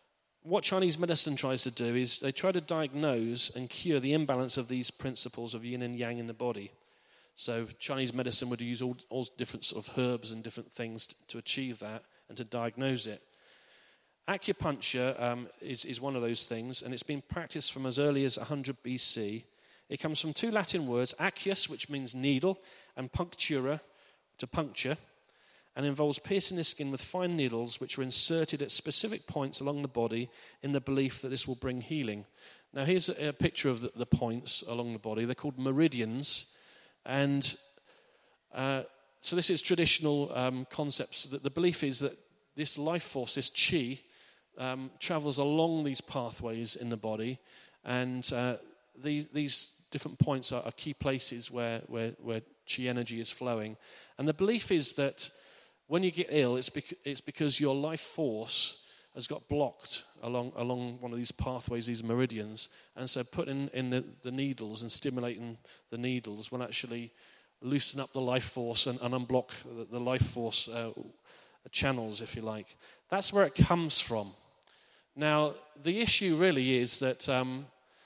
what Chinese medicine tries to do is they try to diagnose and cure the imbalance of these principles of yin and yang in the body. So Chinese medicine would use all, all different sort of herbs and different things to, to achieve that and to diagnose it. Acupuncture um, is, is one of those things, and it's been practiced from as early as one hundred B C. It comes from two Latin words, acuus, which means needle, and punctura, to puncture, and involves piercing the skin with fine needles which are inserted at specific points along the body in the belief that this will bring healing. Now here's a, a picture of the, the points along the body. They're called meridians, and uh, so this is traditional um, concepts. That the belief is that this life force, this chi, um, travels along these pathways in the body, and uh, these, these different points are, are key places where, where, where chi energy is flowing. And the belief is that when you get ill, it's, bec- it's because your life force has got blocked along along one of these pathways, these meridians. And so putting in the, the needles and stimulating the needles will actually loosen up the life force and, and unblock the, the life force uh, channels, if you like. That's where it comes from. Now, the issue really is that um,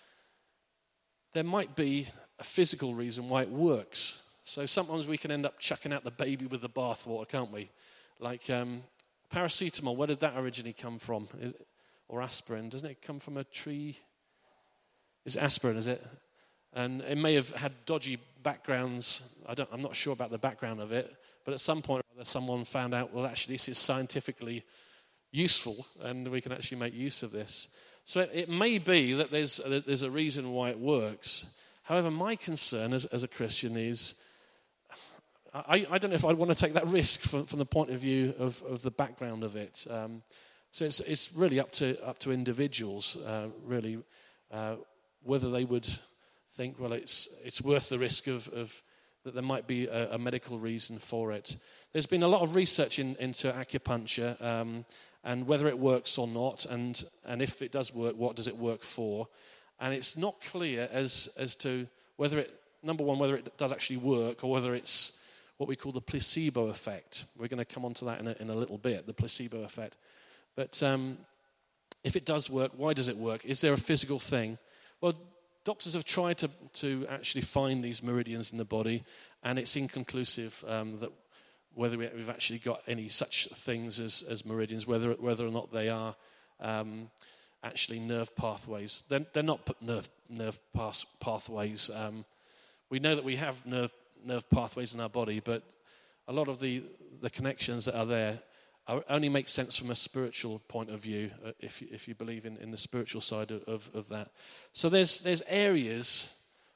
there might be a physical reason why it works. So sometimes we can end up chucking out the baby with the bathwater, can't we? Like um, paracetamol, where did that originally come from? Is, or aspirin, doesn't it come from a tree? Is it aspirin, is it? And it may have had dodgy backgrounds. I don't, I'm not sure about the background of it, but at some point someone found out, well, actually this is scientifically useful and we can actually make use of this. So it, it may be that there's, there's a reason why it works. However, my concern as, as a Christian is, I, I don't know if I'd want to take that risk from, from the point of view of, of the background of it. Um, so it's it's really up to up to individuals, uh, really, uh, whether they would think, well, it's it's worth the risk of, of that there might be a, a medical reason for it. There's been a lot of research in, into acupuncture um, and whether it works or not, and and if it does work, what does it work for? And it's not clear as as to whether it, number one, whether it does actually work or whether it's what we call the placebo effect. We're going to come on to that in a, in a little bit, the placebo effect. But um, if it does work, why does it work? Is there a physical thing? Well, doctors have tried to, to actually find these meridians in the body, and it's inconclusive um, that whether we've actually got any such things as, as meridians, whether whether or not they are um, actually nerve pathways. They're, they're not nerve, nerve path, pathways. Um, we know that we have nerve nerve pathways in our body, but a lot of the, the connections that are there are, only make sense from a spiritual point of view, uh, if if you believe in, in the spiritual side of, of, of that. So there's there's areas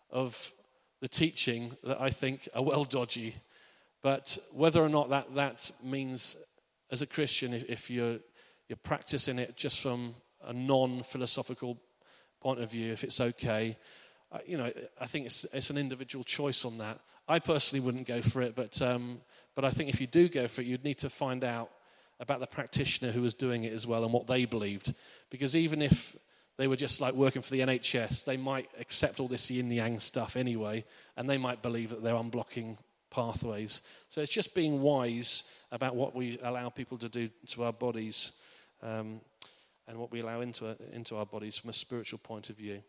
of the teaching that I think are well dodgy, but whether or not that, that means as a Christian, if, if you're you're practicing it just from a non-philosophical point of view, if it's okay, uh, you know, I think it's it's an individual choice on that. I personally wouldn't go for it, but um, but I think if you do go for it, you'd need to find out about the practitioner who was doing it as well and what they believed. Because even if they were just like working for the N H S, they might accept all this yin-yang stuff anyway, and they might believe that they're unblocking pathways. So it's just being wise about what we allow people to do to our bodies um, and what we allow into, into our bodies from a spiritual point of view.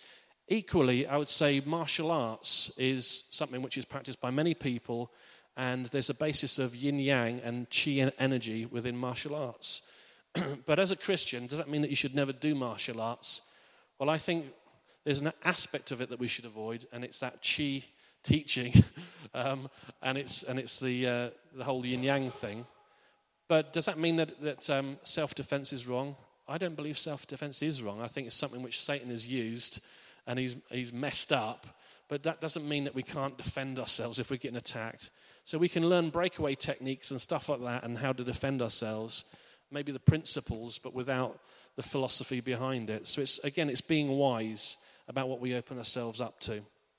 Equally, I would say martial arts is something which is practiced by many people, and there's a basis of yin-yang and chi energy within martial arts. But as a Christian, does that mean that you should never do martial arts? Well, I think there's an aspect of it that we should avoid, and it's that chi teaching, um, and it's and it's the uh, the whole yin-yang thing. But does that mean that, that um, self-defense is wrong? I don't believe self-defense is wrong. I think it's something which Satan has used, and he's he's messed up, but that doesn't mean that we can't defend ourselves if we're getting attacked. So we can learn breakaway techniques and stuff like that and how to defend ourselves, maybe the principles, but without the philosophy behind it. So it's again, it's being wise about what we open ourselves up to.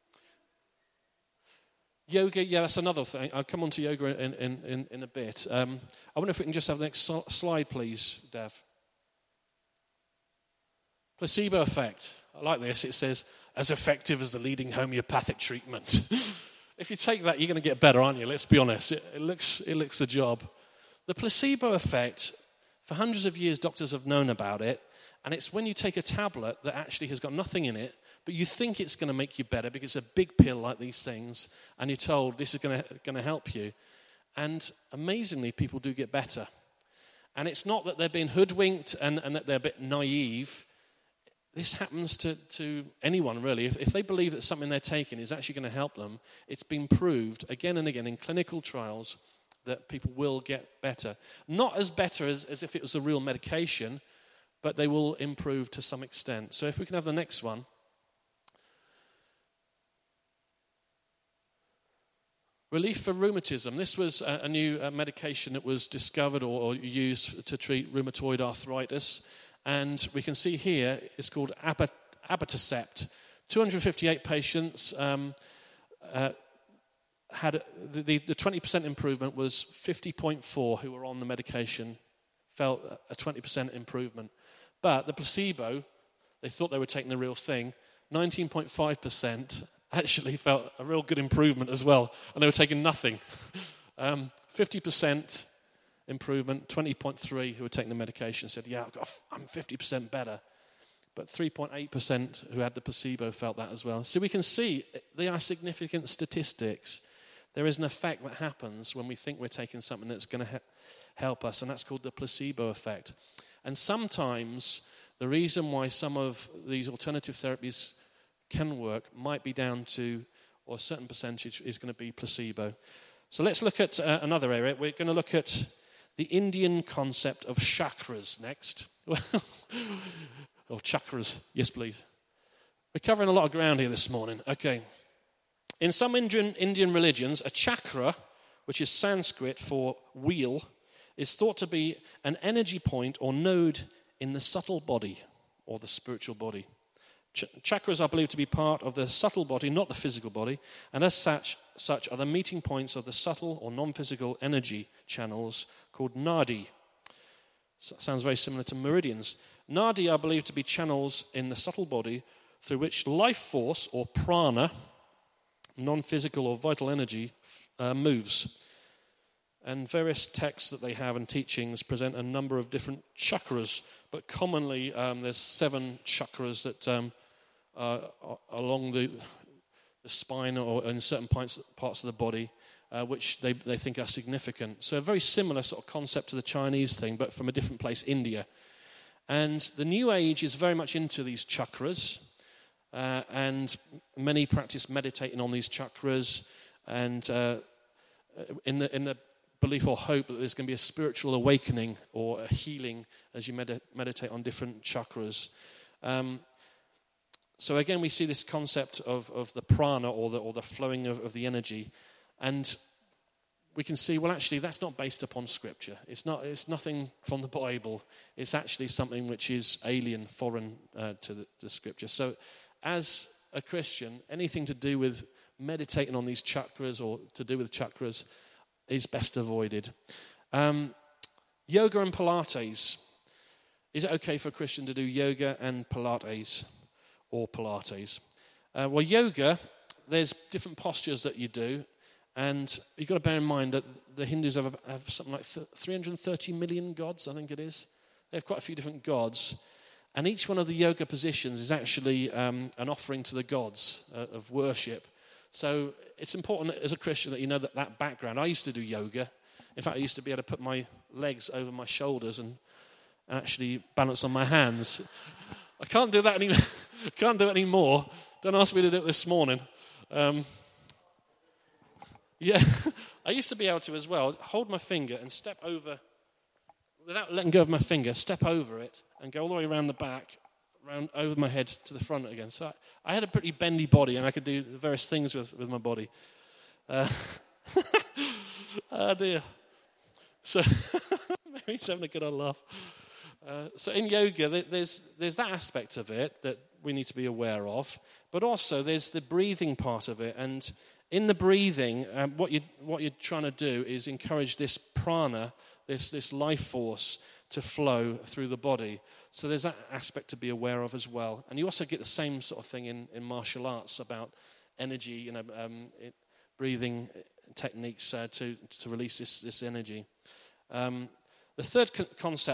Yoga, yeah, that's another thing. I'll come on to yoga in, in, in, in a bit. Um, I wonder if we can just have the next slide, please, Dev. Placebo effect. I like this. It says, as effective as the leading homeopathic treatment. If you take that, you're going to get better, aren't you? Let's be honest. It, it looks it looks the job. The placebo effect, for hundreds of years, doctors have known about it, And it's when you take a tablet that actually has got nothing in it, but you think it's going to make you better because it's a big pill like these things, and you're told this is going to going to help you. And amazingly, people do get better. And it's not that they're being hoodwinked and, and that they're a bit naive. This happens to, to anyone, really. If, if they believe that something they're taking is actually going to help them, it's been proved again and again in clinical trials that people will get better. Not as better as, as if it was a real medication, but they will improve to some extent. So if we can have the next one. Relief for rheumatism. This was a, a new uh, medication that was discovered or, or used to treat rheumatoid arthritis. And we can see here it's called Abat- Abatacept. two hundred fifty-eight patients um, uh, had a, the, the twenty percent improvement was fifty point four who were on the medication felt a twenty percent improvement. But the placebo, they thought they were taking the real thing, nineteen point five percent actually felt a real good improvement as well, and they were taking nothing. um, fifty percent improvement, twenty point three who were taking the medication said, yeah, I've got, I'm fifty percent better. But three point eight percent who had the placebo felt that as well. So we can see they are significant statistics. There is an effect that happens when we think we're taking something that's going to he- help us, and that's called the placebo effect. And sometimes the reason why some of these alternative therapies can work might be down to, or a certain percentage is going to be placebo. So let's look at uh, another area. We're going to look at the Indian concept of chakras next. or chakras, yes please. We're covering a lot of ground here this morning. Okay. In some Indian, Indian religions, a chakra, which is Sanskrit for wheel, is thought to be an energy point or node in the subtle body or the spiritual body. Ch- chakras are believed to be part of the subtle body, not the physical body, and as such, such are the meeting points of the subtle or non-physical energy channels called nadi. So sounds very similar to meridians. Nadi are believed to be channels in the subtle body through which life force or prana, non-physical or vital energy, uh, moves. And various texts that they have and teachings present a number of different chakras, but commonly um, there's seven chakras that um, uh, along the, the spine or in certain parts, parts of the body, uh, which they, they think are significant. So a very similar sort of concept to the Chinese thing, but from a different place, India. And the New Age is very much into these chakras, uh, and many practice meditating on these chakras, and uh, in the in the belief or hope that there's going to be a spiritual awakening or a healing as you med- meditate on different chakras. Um, so again, we see this concept of, of the prana or the or the flowing of, of the energy, and we can see, well, actually, that's not based upon Scripture. It's not. It's nothing from the Bible. It's actually something which is alien, foreign uh, to the, the Scripture. So, as a Christian, anything to do with meditating on these chakras or to do with chakras is best avoided. Um, yoga and Pilates. Is it okay for a Christian to do yoga and Pilates or Pilates? Uh, well, yoga, there's different postures that you do. And you've got to bear in mind that the Hindus have, have something like three hundred thirty million gods, I think it is. They have quite a few different gods. And each one of the yoga positions is actually um, an offering to the gods uh, of worship. So it's important as a Christian that you know that, that background. I used to do yoga. In fact, I used to be able to put my legs over my shoulders and, and actually balance on my hands. I can't do that anymore. can't do it anymore. Don't ask me to do it this morning. Um, Yeah, I used to be able to as well, hold my finger and step over, without letting go of my finger, step over it and go all the way around the back, around over my head to the front again. So I, I had a pretty bendy body and I could do various things with, with my body. Uh, oh dear. So, Mary's having a good old laugh. Uh, so in yoga, there's there's that aspect of it that we need to be aware of, but also there's the breathing part of it. And in the breathing, um, what you what you're trying to do is encourage this prana, this this life force, to flow through the body. So there's that aspect to be aware of as well. And you also get the same sort of thing in, in martial arts about energy, you know, um, it, breathing techniques uh, to to release this this energy. Um, the third co- concept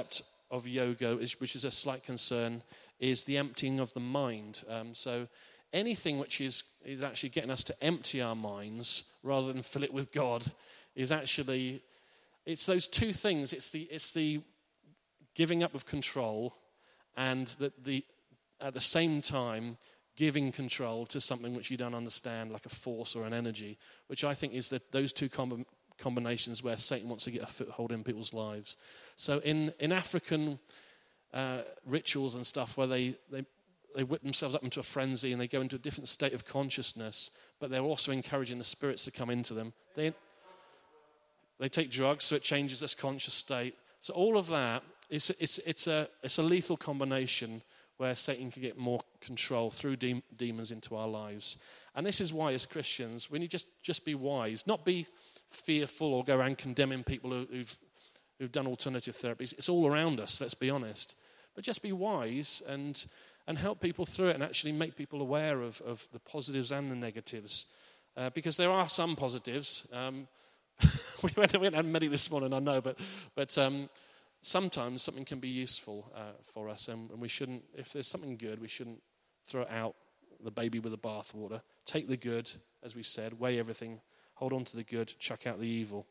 of yoga, is, which is a slight concern, is the emptying of the mind. Um, so anything which is, is actually getting us to empty our minds rather than fill it with God is actually, it's those two things. It's the it's the giving up of control and the, the at the same time giving control to something which you don't understand, like a force or an energy, which I think is the, those two com- combinations where Satan wants to get a foothold in people's lives. So in, in African uh, rituals and stuff where they, they, they whip themselves up into a frenzy and they go into a different state of consciousness, but they're also encouraging the spirits to come into them. They, they take drugs, so it changes this conscious state. So all of that, it's, it's, it's, a, it's a lethal combination where Satan can get more control through de- demons into our lives. And this is why, as Christians, we need to just, just be wise, not be fearful or go around condemning people who, who've, who've done alternative therapies. It's all around us, let's be honest. But just be wise and and help people through it and actually make people aware of, of the positives and the negatives. Uh, because there are some positives. Um, we went we had many this morning, I know, but but um, sometimes something can be useful uh, for us, and, and we shouldn't, if there's something good, we shouldn't throw it out, the baby with the bathwater. Take the good, as we said, weigh everything, hold on to the good, chuck out the evil.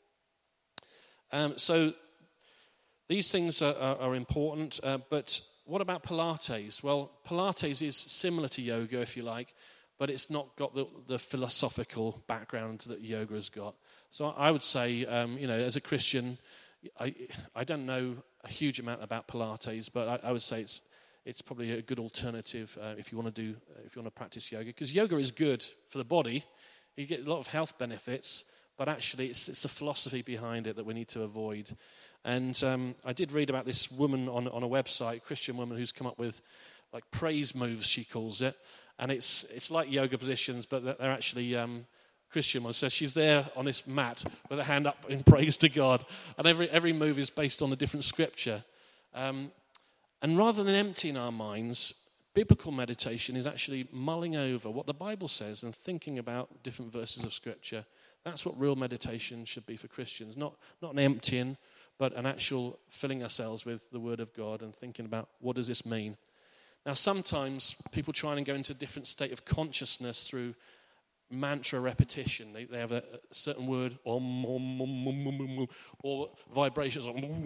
Um, so these things are, are, are important, uh, but what about Pilates? Well, Pilates is similar to yoga, if you like, but it's not got the, the philosophical background that yoga has got. So I would say, um, you know, as a Christian, I I don't know a huge amount about Pilates, but I, I would say it's it's probably a good alternative uh, if you want to do uh, if you want to practice yoga, because yoga is good for the body. You get a lot of health benefits, but actually it's it's the philosophy behind it that we need to avoid. And um, I did read about this woman on on a website, a Christian woman who's come up with like praise moves, she calls it, and it's it's like yoga positions, but they're actually um, Christian ones. So she's there on this mat with her hand up in praise to God, and every every move is based on a different scripture. Um, and rather than emptying our minds, biblical meditation is actually mulling over what the Bible says and thinking about different verses of scripture. That's what real meditation should be for Christians, not not an emptying, but an actual filling ourselves with the Word of God and thinking about what does this mean. Now, sometimes people try and go into a different state of consciousness through mantra repetition. They, they have a, a certain word, or, or vibrations,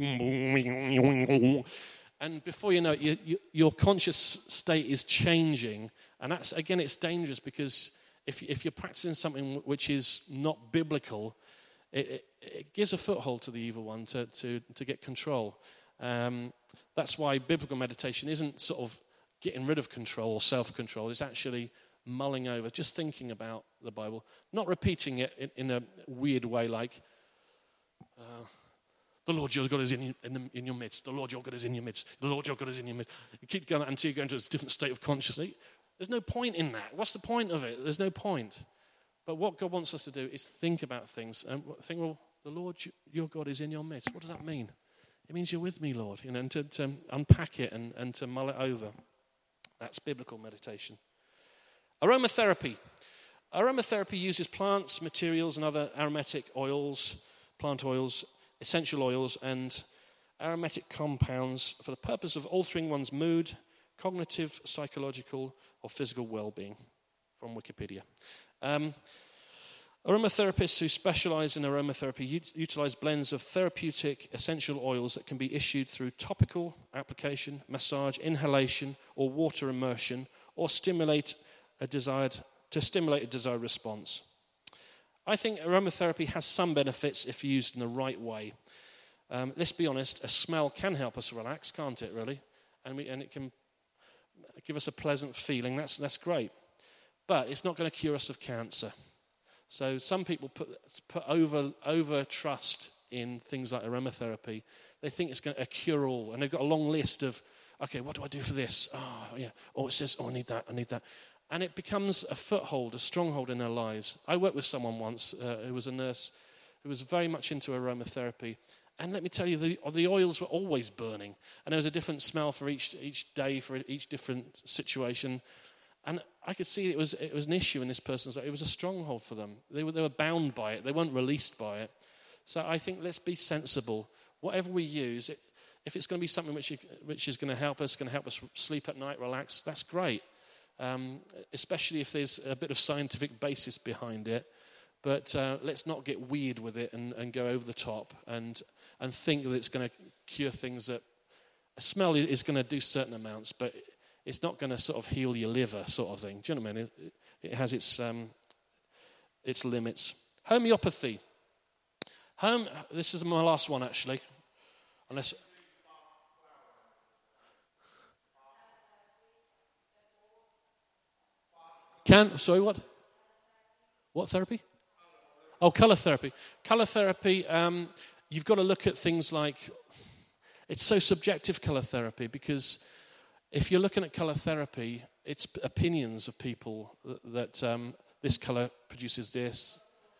and before you know it, you, you, your conscious state is changing. And that's, again, it's dangerous, because if, if you're practicing something which is not biblical, it, it, it gives a foothold to the evil one to, to, to get control. Um, that's why biblical meditation isn't sort of getting rid of control or self-control. It's actually mulling over, just thinking about the Bible, not repeating it in, in a weird way like, uh, the Lord your God is in, in, the, in your midst, the Lord your God is in your midst, the Lord your God is in your midst. You keep going until you go into a different state of consciousness. There's no point in that. What's the point of it? There's no point. But what God wants us to do is think about things and think, well, the Lord your God is in your midst. What does that mean? It means you're with me, Lord, you know, and to, to unpack it and, and to mull it over. That's biblical meditation. Aromatherapy. Aromatherapy uses plants, materials, and other aromatic oils, plant oils, essential oils, and aromatic compounds for the purpose of altering one's mood, cognitive, psychological, or physical well-being, from Wikipedia. Um, aromatherapists who specialize in aromatherapy u- utilize blends of therapeutic essential oils that can be issued through topical application, massage, inhalation, or water immersion, or stimulate a desired to stimulate a desired response. I think aromatherapy has some benefits if used in the right way. Um, let's be honest, a smell can help us relax, can't it, really? And, we, and it can give us a pleasant feeling. That's, that's great. But it's not going to cure us of cancer. So some people put, put over, over trust in things like aromatherapy. They think it's going to a cure-all. And they've got a long list of, okay, what do I do for this? Oh, yeah. Oh, it says, oh, I need that, I need that. And it becomes a foothold, a stronghold in their lives. I worked with someone once uh, who was a nurse who was very much into aromatherapy. And let me tell you, the, the oils were always burning. And there was a different smell for each each day, for each different situation. And I could see it was it was an issue in this person's life. It was a stronghold for them. They were, they were bound by it. They weren't released by it. So I think let's be sensible. Whatever we use, it, if it's going to be something which, you, which is going to help us, going to help us sleep at night, relax, that's great. Um, especially if there's a bit of scientific basis behind it. But uh, let's not get weird with it and, and go over the top and and think that it's going to cure things that a smell is going to do certain amounts, but it's not going to sort of heal your liver, sort of thing. Do you know what I mean? It, it has its um, its limits. Homeopathy. Home. This is my last one, actually. Unless. Can sorry what? What therapy? Oh, colour therapy. Colour therapy, um, you've got to look at things like, it's so subjective, colour therapy, because if you're looking at colour therapy, it's opinions of people that, that um, this colour produces this.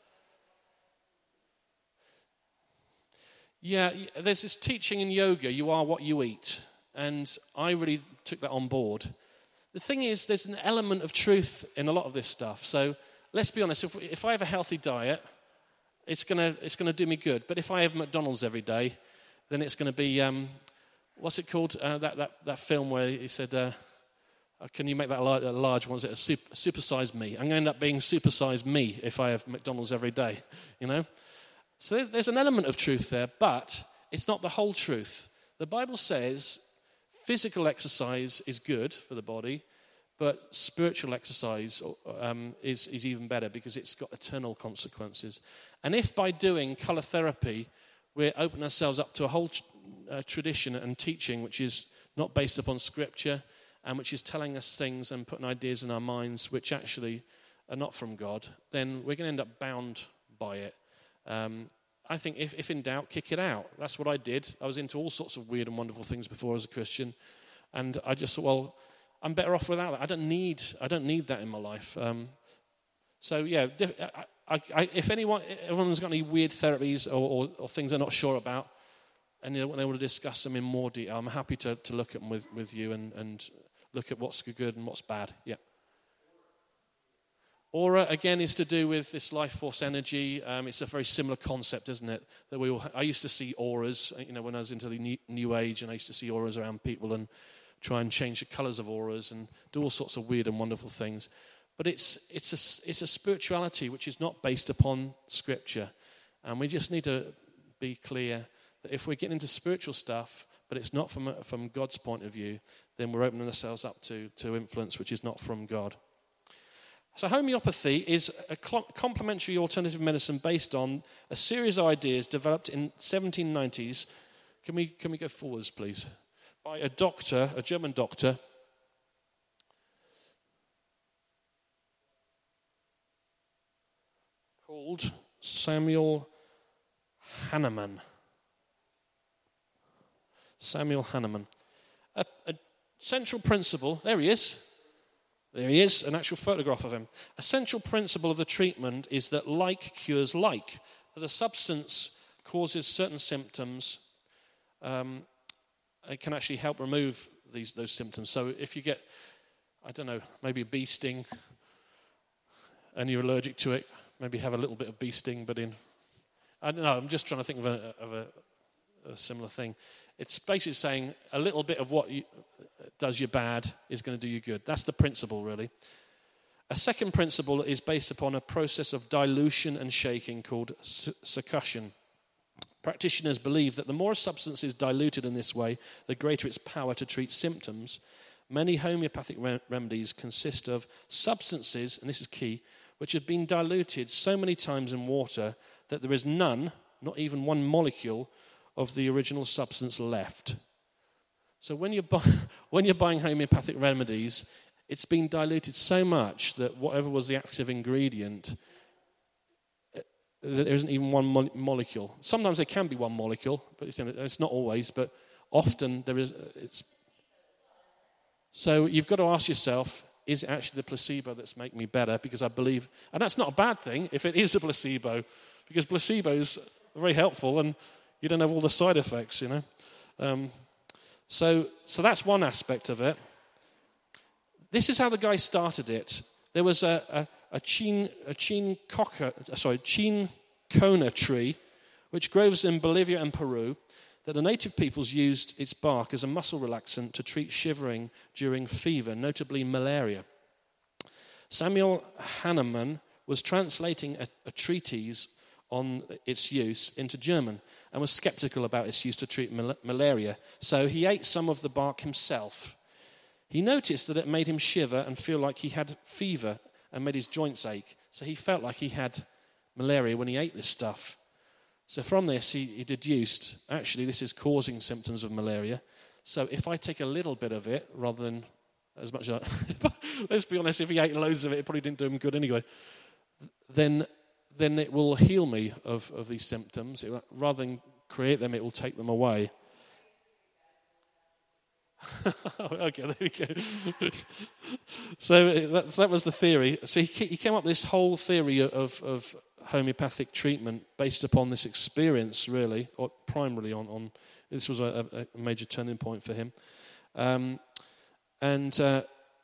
Yeah, there's this teaching in yoga, you are what you eat, and I really took that on board. The thing is, there's an element of truth in a lot of this stuff. So let's be honest, if, if I have a healthy diet, it's gonna it's gonna do me good. But if I have McDonald's every day, then it's going to be um, what's it called? Uh, that that that film where he said, uh, "Can you make that a large, a large one? Is it a super, supersized me?" I'm going to end up being supersized me if I have McDonald's every day. You know, so there's, there's an element of truth there, but it's not the whole truth. The Bible says physical exercise is good for the body, but spiritual exercise um, is, is even better because it's got eternal consequences. And if by doing colour therapy, we're opening ourselves up to a whole uh, tradition and teaching which is not based upon Scripture and which is telling us things and putting ideas in our minds which actually are not from God, then we're going to end up bound by it. Um, I think if, if in doubt, kick it out. That's what I did. I was into all sorts of weird and wonderful things before as a Christian. And I just thought, well, I'm better off without that. I don't need I don't need that in my life. Um, so, yeah, I, I, I, if anyone, everyone's got any weird therapies or, or, or things they're not sure about and they want to discuss them in more detail, I'm happy to, to look at them with, with you and, and look at what's good and what's bad. Yeah. Aura, again, is to do with this life force energy. Um, it's a very similar concept, isn't it? That we all, I used to see auras, you know, when I was into the new, new age, and I used to see auras around people and try and change the colours of auras and do all sorts of weird and wonderful things. But it's it's a, it's a spirituality which is not based upon Scripture. And we just need to be clear that if we're getting into spiritual stuff, but it's not from from God's point of view, then we're opening ourselves up to, to influence which is not from God. So homeopathy is a complementary alternative medicine based on a series of ideas developed in seventeen nineties. Can we can we go forwards, please? By a doctor, a German doctor, called Samuel Hahnemann. Samuel Hahnemann. A, a central principle, there he is. There he is, an actual photograph of him. A central principle of the treatment is that like cures like. That a substance causes certain symptoms, um, it can actually help remove these those symptoms. So if you get, I don't know, maybe a bee sting, and you're allergic to it, maybe have a little bit of bee sting, but in, I don't know, I'm just trying to think of a, of a, a similar thing. It's basically saying a little bit of what you, does you bad is going to do you good. That's the principle, really. A second principle is based upon a process of dilution and shaking called succussion. Practitioners believe that the more a substance is diluted in this way, the greater its power to treat symptoms. Many homeopathic re- remedies consist of substances, and this is key, which have been diluted so many times in water that there is none, not even one molecule, of the original substance left. So when you're, bu- when you're buying homeopathic remedies, it's been diluted so much that whatever was the active ingredient, that there isn't even one mo- molecule. Sometimes there can be one molecule, but it's, it's not always, but often there is. It's So you've got to ask yourself, is it actually the placebo that's making me better? Because I believe, and that's not a bad thing if it is a placebo, because placebos are very helpful and you don't have all the side effects, you know. Um, so, so that's one aspect of it. This is how the guy started it. There was a a, a chin a chin coca, sorry chin cona tree, which grows in Bolivia and Peru. that the native peoples used its bark as a muscle relaxant to treat shivering during fever, notably malaria. Samuel Hahnemann was translating a, a treatise on its use into German and was skeptical about its use to treat mal- malaria. So he ate some of the bark himself. He noticed that it made him shiver and feel like he had fever and made his joints ache. So he felt like he had malaria when he ate this stuff. So from this, he, he deduced, actually, this is causing symptoms of malaria. So if I take a little bit of it, rather than as much as I... Let's be honest, if he ate loads of it, it probably didn't do him good anyway. Then then it will heal me of, of these symptoms. It, rather than create them, it will take them away. Okay, there we go. So that, that was the theory. So he, he came up with this whole theory of, of homeopathic treatment based upon this experience, really, or primarily on, on this was a, a major turning point for him. Um, and uh,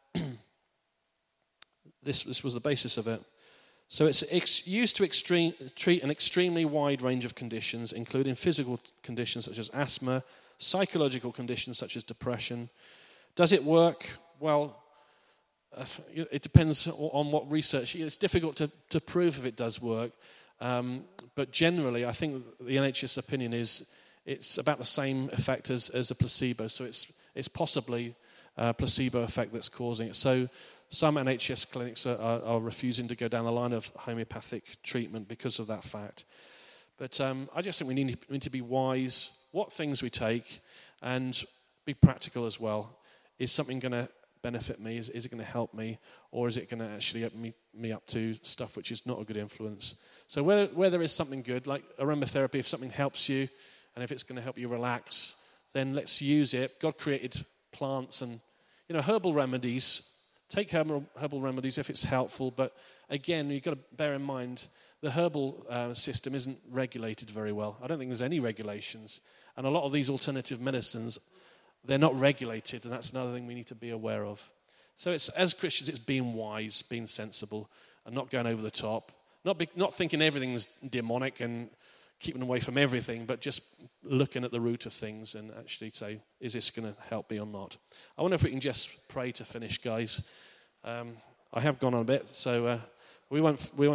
this, this was the basis of it. So it's ex- used to extreme, treat an extremely wide range of conditions, including physical conditions such as asthma, psychological conditions such as depression. Does it work? Well, uh, it depends on what research. It's difficult to, to prove if it does work. Um, but generally, I think the N H S opinion is it's about the same effect as, as a placebo. So it's it's possibly a placebo effect that's causing it. So some N H S clinics are, are, are refusing to go down the line of homeopathic treatment because of that fact. But um, I just think we need, we need to be wise what things we take and be practical as well. Is something going to benefit me? Is, is it going to help me? Or is it going to actually open me, me up to stuff which is not a good influence? So where, where there is something good, like aromatherapy, if something helps you and if it's going to help you relax, then let's use it. God created plants and, you know, herbal remedies. Take herbal, herbal remedies if it's helpful, but again, you've got to bear in mind the herbal uh, system isn't regulated very well. I don't think there's any regulations. And a lot of these alternative medicines, they're not regulated, and that's another thing we need to be aware of. So it's as Christians, it's being wise, being sensible, and not going over the top. Not be, not thinking everything's demonic and keeping away from everything, but just looking at the root of things and actually say, is this going to help me or not? I wonder if we can just pray to finish, guys. Um, I have gone on a bit, so uh, we won't we won't.